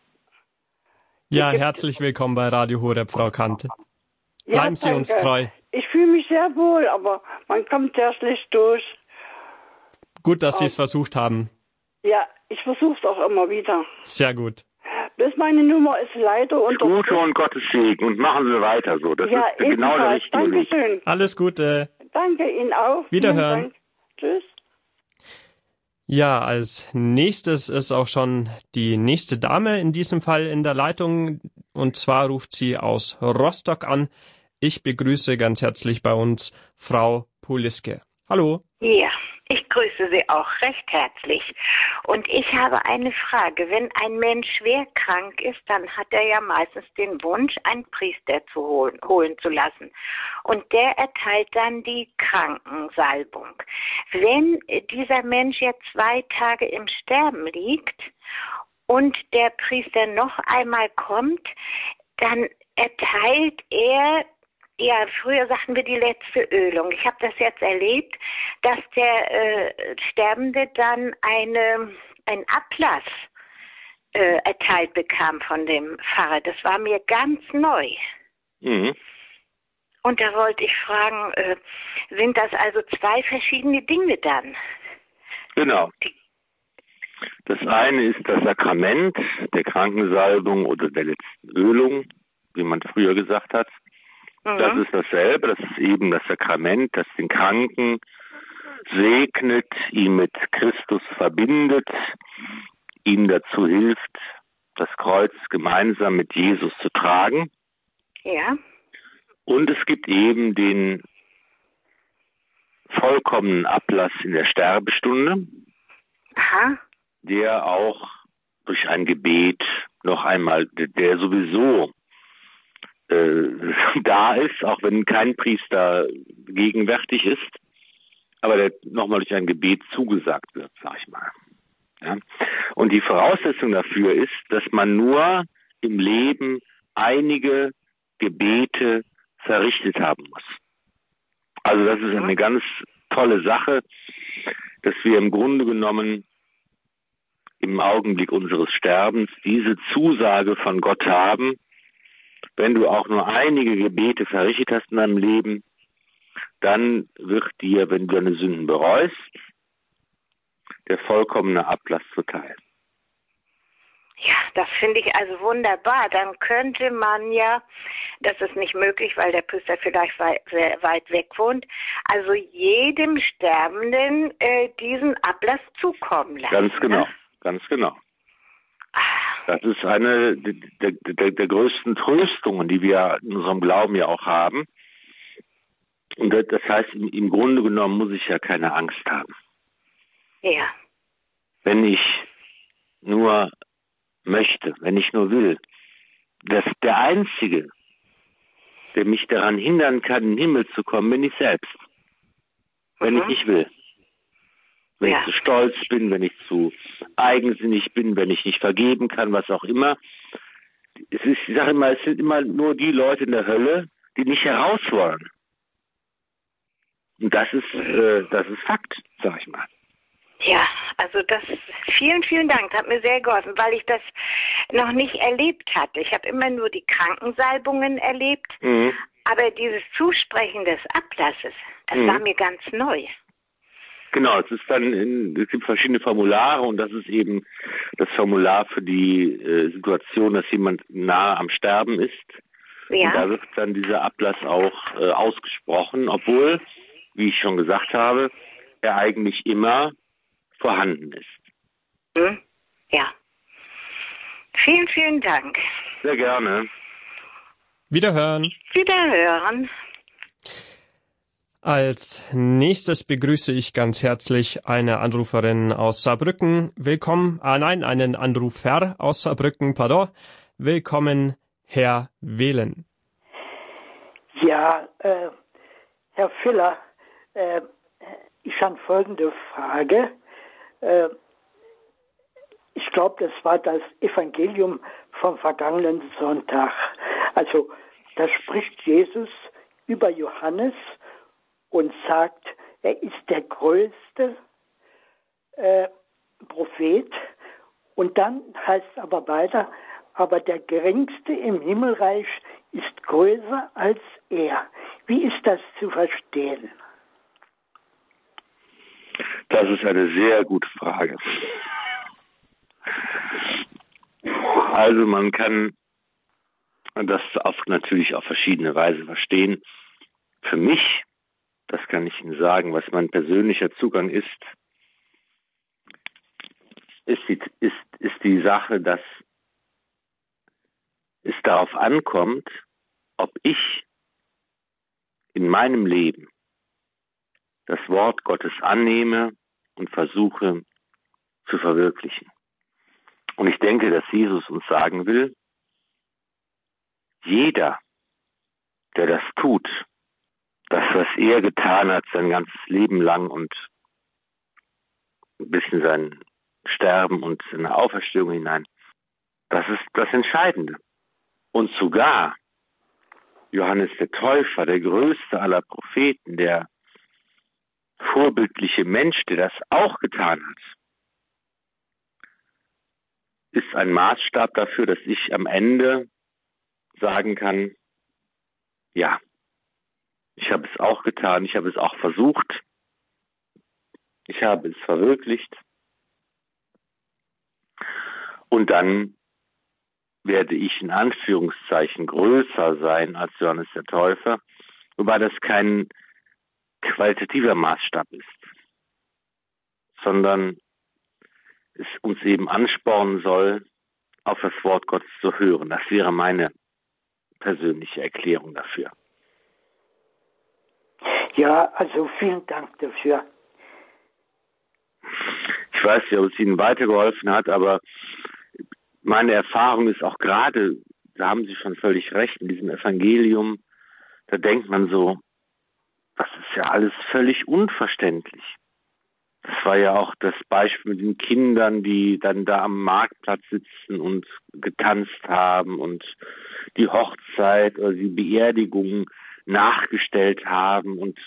[SPEAKER 1] Ja, herzlich willkommen bei Radio Horeb, Frau Kante. Bleiben
[SPEAKER 6] Ja,
[SPEAKER 1] Sie uns treu.
[SPEAKER 6] Ich fühle mich sehr wohl, aber man kommt sehr schlecht durch.
[SPEAKER 1] Gut, dass Sie es versucht haben.
[SPEAKER 6] Ja, ich versuche es auch immer wieder.
[SPEAKER 1] Sehr gut.
[SPEAKER 6] Bis meine Nummer ist leider unter...
[SPEAKER 2] Gute und Gottes Segen und machen Sie weiter so. Das
[SPEAKER 6] ja,
[SPEAKER 2] ist genau der richtige Weg.
[SPEAKER 6] Dankeschön.
[SPEAKER 1] Alles Gute.
[SPEAKER 6] Danke Ihnen auch.
[SPEAKER 1] Wiederhören.
[SPEAKER 6] Tschüss.
[SPEAKER 1] Ja, als nächstes ist auch schon die nächste Dame in diesem Fall in der Leitung. Und zwar ruft sie aus Rostock an. Ich begrüße ganz herzlich bei uns Frau Poliske. Hallo.
[SPEAKER 7] Ja, ich grüße Sie auch recht herzlich. Und ich habe eine Frage. Wenn ein Mensch schwer krank ist, dann hat er ja meistens den Wunsch, einen Priester zu holen, holen zu lassen. Und der erteilt dann die Krankensalbung. Wenn dieser Mensch jetzt zwei Tage im Sterben liegt und der Priester noch einmal kommt, dann erteilt er, ja, früher sagten wir die letzte Ölung. Ich habe das jetzt erlebt, dass der äh, Sterbende dann eine, einen Ablass äh, erteilt bekam von dem Pfarrer. Das war mir ganz neu.
[SPEAKER 2] Mhm.
[SPEAKER 7] Und da wollte ich fragen, äh, sind das also zwei verschiedene Dinge dann?
[SPEAKER 2] Genau.
[SPEAKER 7] Die
[SPEAKER 2] Das eine ist das Sakrament der Krankensalbung oder der letzten Ölung, wie man früher gesagt hat. Das ist dasselbe, das ist eben das Sakrament, das den Kranken segnet, ihn mit Christus verbindet, ihm dazu hilft, das Kreuz gemeinsam mit Jesus zu tragen.
[SPEAKER 7] Ja.
[SPEAKER 2] Und es gibt eben den vollkommenen Ablass in der Sterbestunde,
[SPEAKER 7] Aha.
[SPEAKER 2] der auch durch ein Gebet noch einmal, der sowieso da ist, auch wenn kein Priester gegenwärtig ist, aber der nochmal durch ein Gebet zugesagt wird, sag ich mal. Ja? Und die Voraussetzung dafür ist, dass man nur im Leben einige Gebete verrichtet haben muss. Also das ist eine ganz tolle Sache, dass wir im Grunde genommen im Augenblick unseres Sterbens diese Zusage von Gott haben: Wenn du auch nur einige Gebete verrichtet hast in deinem Leben, dann wird dir, wenn du deine Sünden bereust, der vollkommene Ablass zuteil.
[SPEAKER 7] Ja, das finde ich also wunderbar. Dann könnte man ja, das ist nicht möglich, weil der Priester vielleicht weit, sehr weit weg wohnt, also jedem Sterbenden äh, diesen Ablass zukommen lassen.
[SPEAKER 2] Ganz genau,
[SPEAKER 7] ne?
[SPEAKER 2] ganz genau. Das ist eine der, der, der größten Tröstungen, die wir in unserem Glauben ja auch haben, Und das, das heißt, im, im Grunde genommen muss ich ja keine Angst haben.
[SPEAKER 7] Ja.
[SPEAKER 2] Wenn ich nur möchte, wenn ich nur will, dass der Einzige, der mich daran hindern kann, in den Himmel zu kommen, bin ich selbst. Wenn mhm. ich nicht will. Wenn ja. ich zu stolz bin, wenn ich zu eigensinnig bin, wenn ich nicht vergeben kann, was auch immer. Es ist, ich sage immer, es sind immer nur die Leute in der Hölle, die nicht heraus wollen. Und das ist, äh, das ist Fakt, sag ich mal.
[SPEAKER 7] Ja, also das, vielen, vielen Dank, das hat mir sehr geholfen, weil ich das noch nicht erlebt hatte. Ich habe immer nur die Krankensalbungen erlebt, mhm. aber dieses Zusprechen des Ablasses, das mhm. war mir ganz neu.
[SPEAKER 2] Genau, es ist dann, in, es gibt verschiedene Formulare und das ist eben das Formular für die äh, Situation, dass jemand nahe am Sterben ist. Ja. Und da wird dann dieser Ablass auch äh, ausgesprochen, obwohl, wie ich schon gesagt habe, er eigentlich immer vorhanden ist.
[SPEAKER 7] Hm? Ja. Vielen, vielen Dank.
[SPEAKER 2] Sehr gerne.
[SPEAKER 1] Wiederhören.
[SPEAKER 7] Wiederhören.
[SPEAKER 1] Als nächstes begrüße ich ganz herzlich eine Anruferin aus Saarbrücken. Willkommen, ah nein, einen Anrufer aus Saarbrücken, pardon. Willkommen, Herr Wehlen.
[SPEAKER 8] Ja, äh, Herr Filler, äh, ich habe folgende Frage. Äh, ich glaube, das war das Evangelium vom vergangenen Sonntag. Also, da spricht Jesus über Johannes und sagt, er ist der größte äh, Prophet. Und dann heißt es aber weiter, aber der Geringste im Himmelreich ist größer als er. Wie ist das zu verstehen?
[SPEAKER 2] Das ist eine sehr gute Frage. Also man kann das auf, natürlich auf verschiedene Weise verstehen. Für mich, das kann ich Ihnen sagen, was mein persönlicher Zugang ist, ist die, ist, ist die Sache, dass es darauf ankommt, ob ich in meinem Leben das Wort Gottes annehme und versuche zu verwirklichen. Und ich denke, dass Jesus uns sagen will, jeder, der das tut, das, was er getan hat, sein ganzes Leben lang und bis in sein Sterben und seine Auferstehung hinein, das ist das Entscheidende. Und sogar Johannes der Täufer, der größte aller Propheten, der vorbildliche Mensch, der das auch getan hat, ist ein Maßstab dafür, dass ich am Ende sagen kann, ja, ich habe es auch getan, ich habe es auch versucht, ich habe es verwirklicht und dann werde ich in Anführungszeichen größer sein als Johannes der Täufer, wobei das kein qualitativer Maßstab ist, sondern es uns eben anspornen soll, auf das Wort Gottes zu hören. Das wäre meine persönliche Erklärung dafür.
[SPEAKER 8] Ja, also vielen Dank dafür.
[SPEAKER 2] Ich weiß nicht, ob es Ihnen weitergeholfen hat, aber meine Erfahrung ist auch gerade, da haben Sie schon völlig recht, in diesem Evangelium, da denkt man so, das ist ja alles völlig unverständlich. Das war ja auch das Beispiel mit den Kindern, die dann da am Marktplatz sitzen und getanzt haben und die Hochzeit oder die Beerdigung nachgestellt haben. Und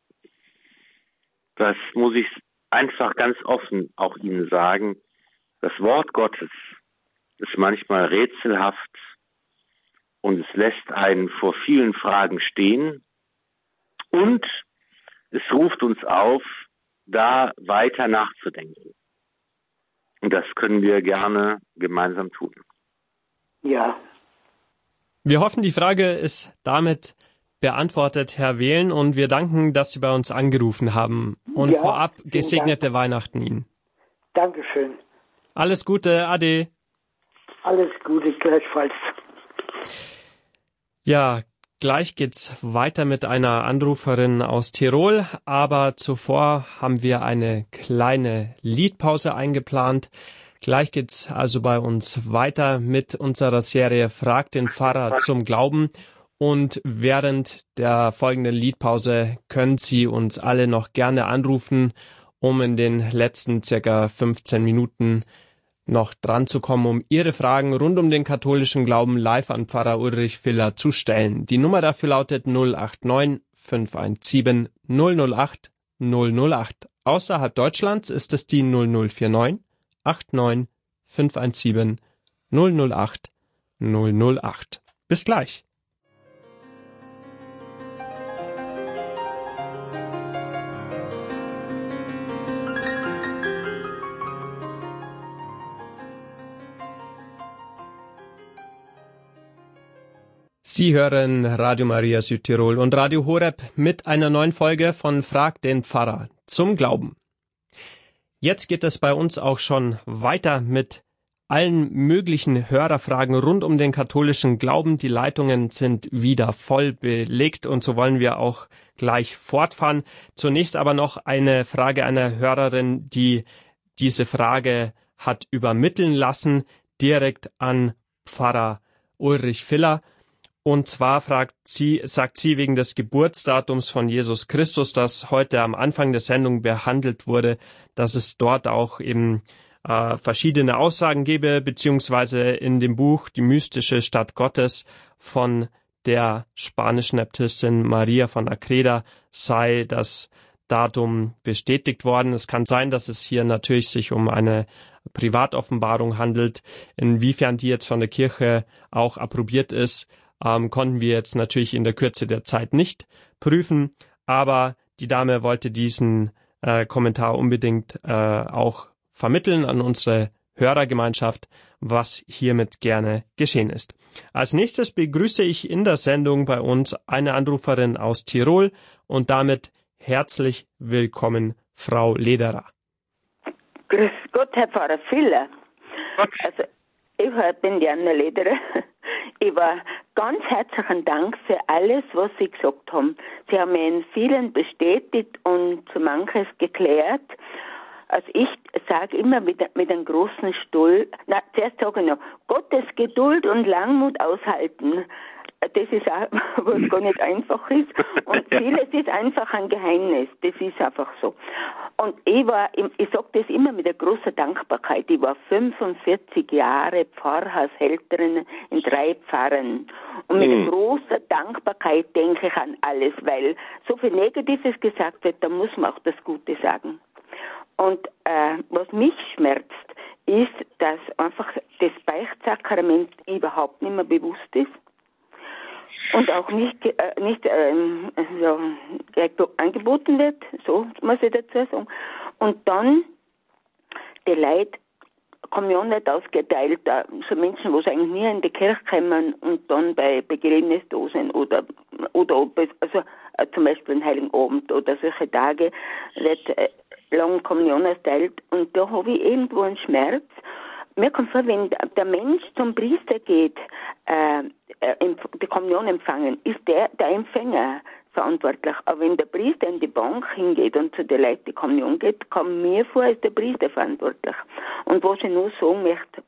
[SPEAKER 2] das muss ich einfach ganz offen auch Ihnen sagen. Das Wort Gottes ist manchmal rätselhaft und es lässt einen vor vielen Fragen stehen. Und es ruft uns auf, da weiter nachzudenken. Und das können wir gerne gemeinsam tun.
[SPEAKER 8] Ja.
[SPEAKER 1] Wir hoffen, die Frage ist damit beantwortet, Herr Wehlen, und wir danken, dass Sie bei uns angerufen haben. Und ja, vorab gesegnete Dank. Weihnachten Ihnen.
[SPEAKER 8] Dankeschön.
[SPEAKER 1] Alles Gute, Ade.
[SPEAKER 8] Alles Gute, gleichfalls.
[SPEAKER 1] Ja, Gleich geht's weiter mit einer Anruferin aus Tirol, aber zuvor haben wir eine kleine Liedpause eingeplant. Gleich geht's also bei uns weiter mit unserer Serie Frag den Pfarrer zum Glauben. Und während der folgenden Liedpause können Sie uns alle noch gerne anrufen, um in den letzten circa fünfzehn Minuten noch dran zu kommen, um Ihre Fragen rund um den katholischen Glauben live an Pfarrer Ulrich Filler zu stellen. Die Nummer dafür lautet null acht neun fünf eins sieben null null acht null null acht. Außerhalb Deutschlands ist es die null null vier neun acht neun fünf eins sieben null null acht null null acht. Bis gleich. Sie hören Radio Maria Südtirol und Radio Horeb mit einer neuen Folge von Frag den Pfarrer zum Glauben. Jetzt geht es bei uns auch schon weiter mit allen möglichen Hörerfragen rund um den katholischen Glauben. Die Leitungen sind wieder voll belegt und so wollen wir auch gleich fortfahren. Zunächst aber noch eine Frage einer Hörerin, die diese Frage hat übermitteln lassen, direkt an Pfarrer Ulrich Filler. Und zwar fragt sie, sagt sie wegen des Geburtsdatums von Jesus Christus, das heute am Anfang der Sendung behandelt wurde, dass es dort auch eben äh, verschiedene Aussagen gebe, beziehungsweise in dem Buch Die mystische Stadt Gottes von der spanischen Äbtissin Maria von Agreda sei das Datum bestätigt worden. Es kann sein, dass es hier natürlich sich um eine Privatoffenbarung handelt. Inwiefern die jetzt von der Kirche auch approbiert ist, Ähm, konnten wir jetzt natürlich in der Kürze der Zeit nicht prüfen, aber die Dame wollte diesen äh, Kommentar unbedingt äh, auch vermitteln an unsere Hörergemeinschaft, was hiermit gerne geschehen ist. Als nächstes begrüße ich in der Sendung bei uns eine Anruferin aus Tirol und damit herzlich willkommen, Frau Lederer.
[SPEAKER 9] Grüß Gott, Herr Pfarrer Filler. Also, ich bin Diana Lederer. Ich war ganz herzlichen Dank für alles, was Sie gesagt haben. Sie haben mir in vielen bestätigt und so manches geklärt. Also ich sage immer mit, mit einem großen Stuhl, na, zuerst sage ich noch, Gottes Geduld und Langmut aushalten. Das ist auch, was gar nicht einfach ist. Und vieles ist einfach ein Geheimnis. Das ist einfach so. Und ich war, ich sage das immer mit einer großen Dankbarkeit. Ich war fünfundvierzig Jahre Pfarrhaushälterin in drei Pfarren. Und mit mhm. großer Dankbarkeit denke ich an alles, weil so viel Negatives gesagt wird, da muss man auch das Gute sagen. Und äh, was mich schmerzt, ist, dass einfach das Beichtsakrament überhaupt nicht mehr bewusst ist. Und auch nicht, äh, nicht ähm, also, angeboten wird, so muss ich dazu sagen. Und dann die Leute Kommunion nicht ausgeteilt, so Menschen, die eigentlich nie in die Kirche kommen und dann bei Begräbnis da sind oder, oder also äh, zum Beispiel einen Heiligen Abend oder solche Tage wird äh, lang Kommunion austeilt und da habe ich irgendwo einen Schmerz. Mir kommt vor, wenn der Mensch zum Priester geht, äh, die Kommunion empfangen, ist der, der Empfänger verantwortlich. Aber wenn der Priester in die Bank hingeht und zu den Leuten die Kommunion geht, kommt mir vor, ist der Priester verantwortlich. Und was ich nur sagen möchte,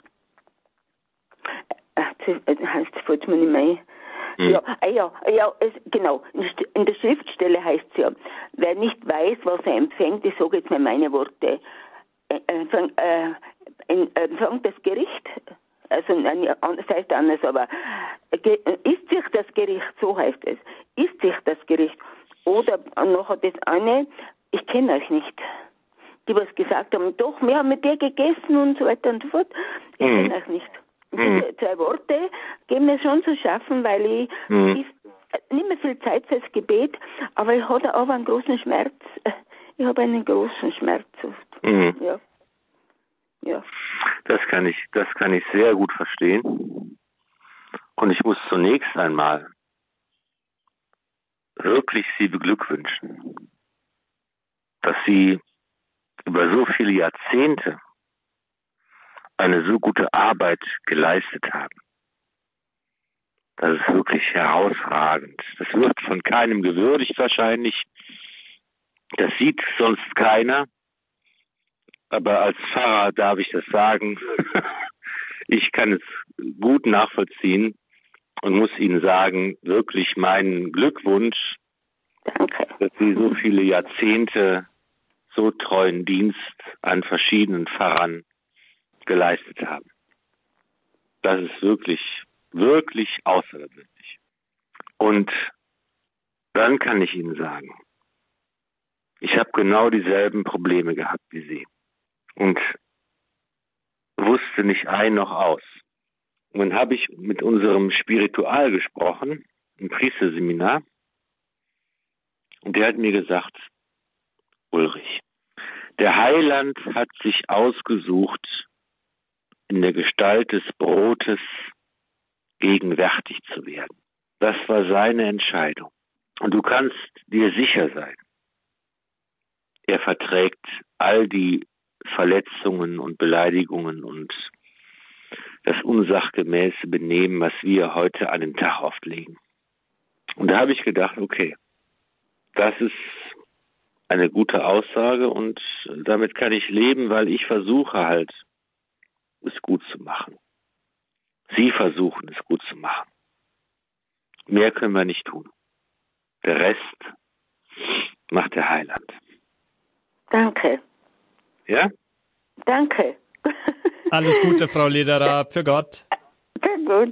[SPEAKER 9] äh, heißt es, fällt mir nicht mehr ein. Mhm. Ja, äh, ja, ja es, genau. In der Schriftstelle heißt es ja, wer nicht weiß, was er empfängt, ich sage jetzt mal meine Worte, äh, äh, empfängt das Gericht, also nein, das heißt anders, aber ist sich das Gericht, so heißt es, ist sich das Gericht, oder nachher das eine, ich kenne euch nicht, die was gesagt haben, doch, wir haben mit dir gegessen und so weiter und so fort, ich mhm. kenne euch nicht. Mhm. Diese zwei Worte geben mir schon zu schaffen, weil ich, mhm. ich nicht mehr viel Zeit fürs Gebet, aber ich hatte aber einen großen Schmerz, ich habe einen großen Schmerz oft, mhm. ja. Ja.
[SPEAKER 2] Das kann ich, das kann ich sehr gut verstehen. Und ich muss zunächst einmal wirklich Sie beglückwünschen, dass Sie über so viele Jahrzehnte eine so gute Arbeit geleistet haben. Das ist wirklich herausragend. Das wird von keinem gewürdigt wahrscheinlich. Das sieht sonst keiner. Aber als Pfarrer darf ich das sagen. Ich kann es gut nachvollziehen und muss Ihnen sagen, wirklich meinen Glückwunsch,
[SPEAKER 9] Danke.
[SPEAKER 2] dass Sie so viele Jahrzehnte so treuen Dienst an verschiedenen Pfarrern geleistet haben. Das ist wirklich, wirklich außergewöhnlich. Und dann kann ich Ihnen sagen, ich habe genau dieselben Probleme gehabt wie Sie und wusste nicht ein noch aus. Und dann habe ich mit unserem Spiritual gesprochen, im Priesterseminar, und der hat mir gesagt, Ulrich, der Heiland hat sich ausgesucht, in der Gestalt des Brotes gegenwärtig zu werden. Das war seine Entscheidung. Und du kannst dir sicher sein, er verträgt all die Verletzungen und Beleidigungen und das unsachgemäße Benehmen, was wir heute an den Tag oft legen. Und da habe ich gedacht, okay, das ist eine gute Aussage und damit kann ich leben, weil ich versuche halt, es gut zu machen. Sie versuchen, es gut zu machen. Mehr können wir nicht tun. Der Rest macht der Heiland.
[SPEAKER 9] Danke.
[SPEAKER 2] Ja?
[SPEAKER 9] Danke.
[SPEAKER 1] Alles Gute, Frau Lederer, für Gott.
[SPEAKER 9] Sehr gut.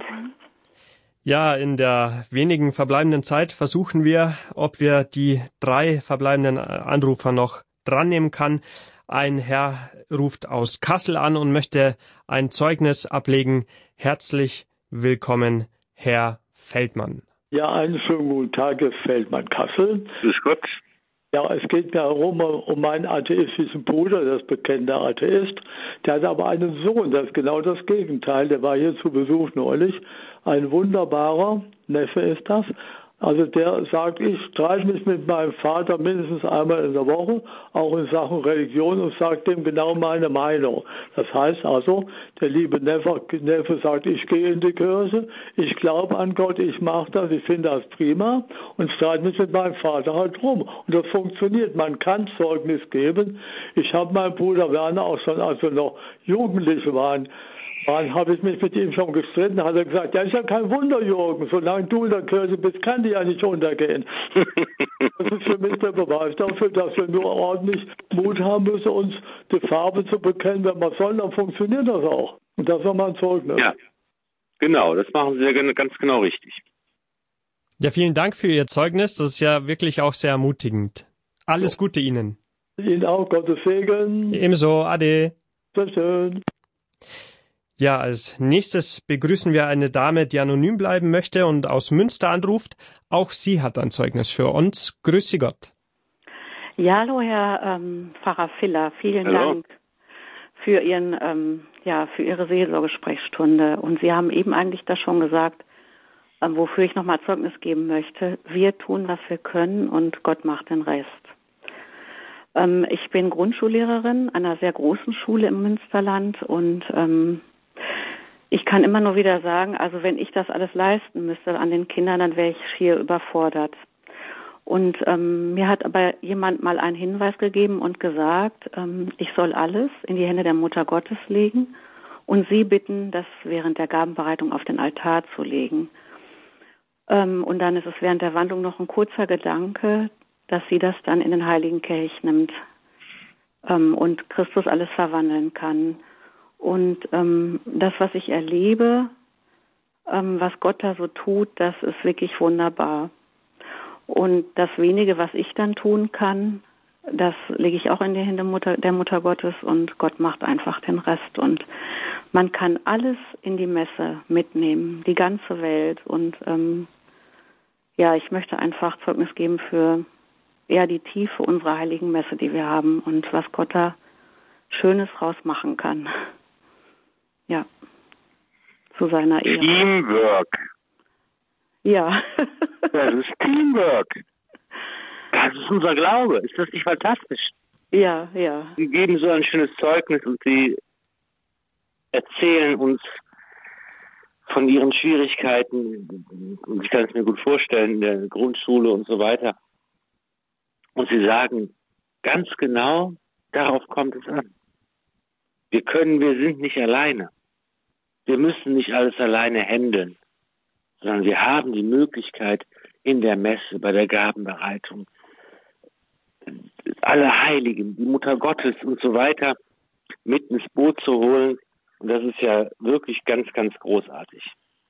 [SPEAKER 1] Ja, in der wenigen verbleibenden Zeit versuchen wir, ob wir die drei verbleibenden Anrufer noch dran nehmen kann. Ein Herr ruft aus Kassel an und möchte ein Zeugnis ablegen. Herzlich willkommen, Herr Feldmann.
[SPEAKER 10] Ja, einen schönen guten Tag, Herr Feldmann, Kassel.
[SPEAKER 2] Grüß Gott.
[SPEAKER 10] Ja, es geht mir herum um meinen atheistischen Bruder, das bekennende Atheist. Der hat aber einen Sohn, das ist genau das Gegenteil. Der war hier zu Besuch neulich. Ein wunderbarer Neffe ist das. Also der sagt, ich streite mich mit meinem Vater mindestens einmal in der Woche, auch in Sachen Religion, und sagt dem genau meine Meinung. Das heißt also, der liebe Neffe, Neffe sagt, ich gehe in die Kirche, ich glaube an Gott, ich mache das, ich finde das prima und streite mich mit meinem Vater halt rum. Und das funktioniert, man kann Zeugnis geben. Ich habe meinen Bruder Werner auch schon, als wir noch Jugendliche waren, Dann habe ich mich mit ihm schon gestritten, hat er gesagt, ja, ist ja kein Wunder, Jürgen, solange du in der Kirche bist, kann die ja nicht untergehen. Das ist für mich der Beweis dafür, dass wir nur ordentlich Mut haben müssen, uns die Farbe zu bekennen. Wenn wir sollen, dann funktioniert das auch. Und das war mein Zeugnis.
[SPEAKER 2] Ja, genau, das machen Sie ganz genau richtig.
[SPEAKER 1] Ja, vielen Dank für Ihr Zeugnis, das ist ja wirklich auch sehr ermutigend. Alles so. Gute Ihnen.
[SPEAKER 10] Ihnen auch, Gottes Segen.
[SPEAKER 1] Ebenso, ade.
[SPEAKER 10] Sehr schön.
[SPEAKER 1] Ja, als nächstes begrüßen wir eine Dame, die anonym bleiben möchte und aus Münster anruft. Auch sie hat ein Zeugnis für uns. Grüß Sie Gott.
[SPEAKER 11] Ja, hallo Herr ähm, Pfarrer Filler, vielen hallo. Dank für Ihren, ähm, ja, für Ihre Seelsorgesprechstunde. Und Sie haben eben eigentlich das schon gesagt, ähm, wofür ich nochmal Zeugnis geben möchte. Wir tun, was wir können, und Gott macht den Rest. Ähm, ich bin Grundschullehrerin einer sehr großen Schule im Münsterland und ähm, ich kann immer nur wieder sagen, also wenn ich das alles leisten müsste an den Kindern, dann wäre ich schier überfordert. Und ähm, mir hat aber jemand mal einen Hinweis gegeben und gesagt, ähm, ich soll alles in die Hände der Mutter Gottes legen und sie bitten, das während der Gabenbereitung auf den Altar zu legen. Ähm, und dann ist es während der Wandlung noch ein kurzer Gedanke, dass sie das dann in den Heiligen Kelch nimmt ähm, und Christus alles verwandeln kann. Und ähm, das, was ich erlebe, ähm, was Gott da so tut, das ist wirklich wunderbar. Und das wenige, was ich dann tun kann, das lege ich auch in die Hände Mutter, der Mutter Gottes, und Gott macht einfach den Rest. Und man kann alles in die Messe mitnehmen, die ganze Welt. Und ähm, ja, ich möchte einfach Zeugnis geben für ja die Tiefe unserer heiligen Messe, die wir haben, und was Gott da Schönes rausmachen kann. Ja, zu seiner Ehre.
[SPEAKER 2] Teamwork.
[SPEAKER 11] Ja.
[SPEAKER 2] Das ist Teamwork. Das ist unser Glaube. Ist das nicht fantastisch?
[SPEAKER 11] Ja, ja.
[SPEAKER 2] Sie geben so ein schönes Zeugnis und Sie erzählen uns von ihren Schwierigkeiten, ich kann es mir gut vorstellen, in der Grundschule und so weiter. Und sie sagen ganz genau, darauf kommt es an. Wir können, wir sind nicht alleine. Wir müssen nicht alles alleine handeln, sondern wir haben die Möglichkeit, in der Messe, bei der Gabenbereitung, alle Heiligen, die Mutter Gottes und so weiter mit ins Boot zu holen. Und das ist ja wirklich ganz, ganz großartig.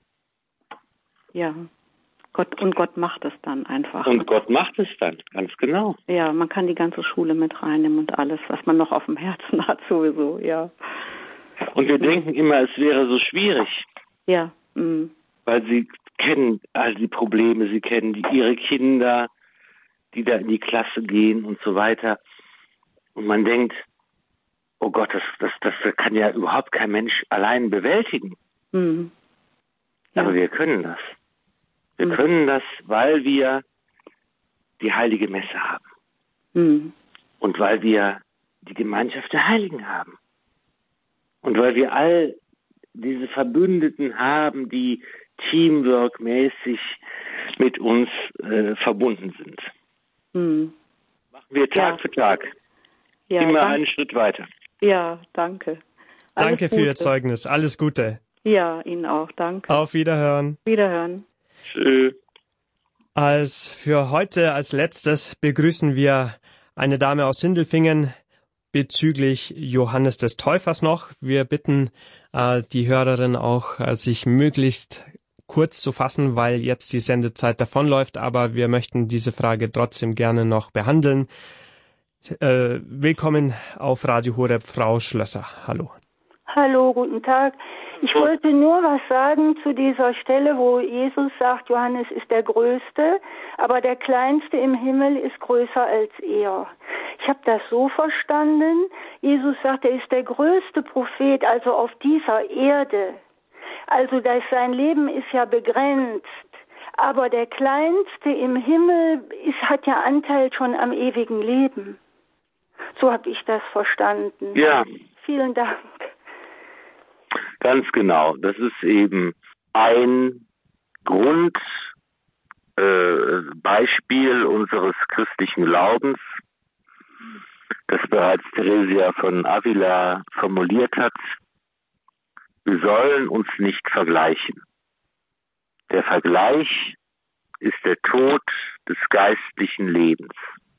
[SPEAKER 11] Ja, Gott, und Gott macht es dann einfach.
[SPEAKER 2] Und Gott macht es dann, ganz genau.
[SPEAKER 11] Ja, man kann die ganze Schule mit reinnehmen und alles, was man noch auf dem Herzen hat sowieso, ja.
[SPEAKER 2] Und wir denken immer, es wäre so schwierig.
[SPEAKER 11] Ja. Mhm.
[SPEAKER 2] Weil sie kennen all die Probleme, sie kennen die, ihre Kinder, die da in die Klasse gehen und so weiter. Und man denkt, oh Gott, das, das, das kann ja überhaupt kein Mensch allein bewältigen.
[SPEAKER 11] Mhm. Ja.
[SPEAKER 2] Aber wir können das. Wir
[SPEAKER 11] mhm.
[SPEAKER 2] können das, weil wir die heilige Messe haben.
[SPEAKER 11] Mhm.
[SPEAKER 2] Und weil wir die Gemeinschaft der Heiligen haben. Und weil wir all diese Verbündeten haben, die teamworkmäßig mit uns äh, verbunden sind.
[SPEAKER 11] Mhm.
[SPEAKER 2] Machen wir Tag
[SPEAKER 11] ja.
[SPEAKER 2] für Tag.
[SPEAKER 11] Ja,
[SPEAKER 2] immer
[SPEAKER 11] danke.
[SPEAKER 2] einen Schritt weiter.
[SPEAKER 11] Ja, danke. Alles
[SPEAKER 1] danke für
[SPEAKER 11] Gute.
[SPEAKER 1] Ihr Zeugnis. Alles Gute.
[SPEAKER 11] Ja, Ihnen auch. Danke.
[SPEAKER 1] Auf Wiederhören.
[SPEAKER 11] Wiederhören.
[SPEAKER 2] Tschüss.
[SPEAKER 1] Als für heute als letztes begrüßen wir eine Dame aus Sindelfingen bezüglich Johannes des Täufers noch. Wir bitten äh, die Hörerin auch, äh, sich möglichst kurz zu fassen, weil jetzt die Sendezeit davonläuft, aber wir möchten diese Frage trotzdem gerne noch behandeln. Äh, willkommen auf Radio Horeb, Frau Schlösser. Hallo.
[SPEAKER 12] Hallo, guten Tag. Ich wollte nur was sagen zu dieser Stelle, wo Jesus sagt, Johannes ist der Größte, aber der Kleinste im Himmel ist größer als er. Ich habe das so verstanden, Jesus sagt, er ist der größte Prophet, also auf dieser Erde. Also das, sein Leben ist ja begrenzt, aber der Kleinste im Himmel ist, hat ja Anteil schon am ewigen Leben. So habe ich das verstanden.
[SPEAKER 2] Ja.
[SPEAKER 12] Vielen Dank.
[SPEAKER 2] Ganz genau. Das ist eben ein Grundbeispiel äh, unseres christlichen Glaubens, das bereits Theresia von Avila formuliert hat. Wir sollen uns nicht vergleichen. Der Vergleich ist der Tod des geistlichen Lebens.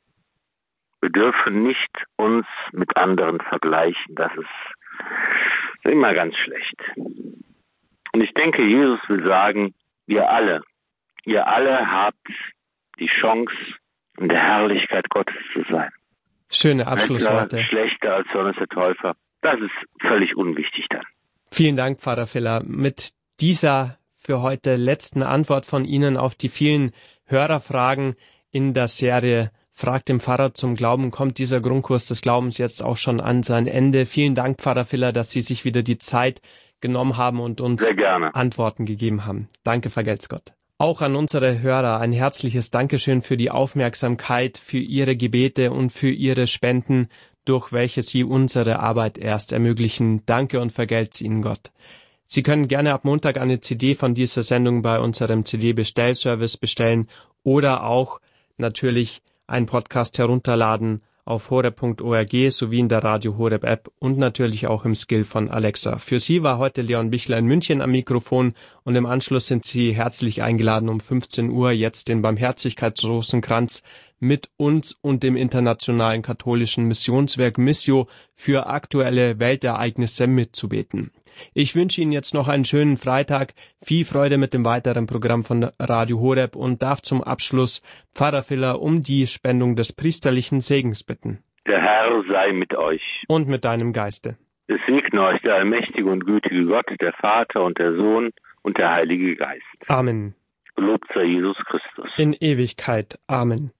[SPEAKER 2] Wir dürfen nicht uns mit anderen vergleichen. Das ist immer ganz schlecht. Und ich denke, Jesus will sagen, ihr alle, ihr alle habt die Chance, in der Herrlichkeit Gottes zu sein.
[SPEAKER 1] Schöne Abschlussworte.
[SPEAKER 2] Besser, schlechter als Johannes der Täufer. Das ist völlig unwichtig dann.
[SPEAKER 1] Vielen Dank, Pfarrer Filler. Mit dieser für heute letzten Antwort von Ihnen auf die vielen Hörerfragen in der Serie Fragt den Pfarrer zum Glauben kommt dieser Grundkurs des Glaubens jetzt auch schon an sein Ende. Vielen Dank, Pfarrer Filler, dass Sie sich wieder die Zeit genommen haben und uns Antworten gegeben haben. Danke, vergelt's Gott. Auch an unsere Hörer ein herzliches Dankeschön für die Aufmerksamkeit, für Ihre Gebete und für Ihre Spenden, durch welche Sie unsere Arbeit erst ermöglichen. Danke und vergelt's Ihnen Gott. Sie können gerne ab Montag eine C D von dieser Sendung bei unserem C D-Bestellservice bestellen oder auch natürlich einen Podcast herunterladen auf horeb punkt org sowie in der Radio Horeb App und natürlich auch im Skill von Alexa. Für Sie war heute Leon Bichler in München am Mikrofon und im Anschluss sind Sie herzlich eingeladen, um fünfzehn Uhr jetzt den Barmherzigkeitsrosenkranz mit uns und dem internationalen katholischen Missionswerk Missio für aktuelle Weltereignisse mitzubeten. Ich wünsche Ihnen jetzt noch einen schönen Freitag, viel Freude mit dem weiteren Programm von Radio Horeb und darf zum Abschluss Pfarrer Filler um die Spendung des priesterlichen Segens bitten.
[SPEAKER 2] Der Herr sei mit euch.
[SPEAKER 1] Und mit deinem Geiste.
[SPEAKER 2] Es segne euch der allmächtige und gütige Gott, der Vater und der Sohn und der Heilige Geist.
[SPEAKER 1] Amen.
[SPEAKER 2] Gelobt sei Jesus Christus.
[SPEAKER 1] In Ewigkeit. Amen.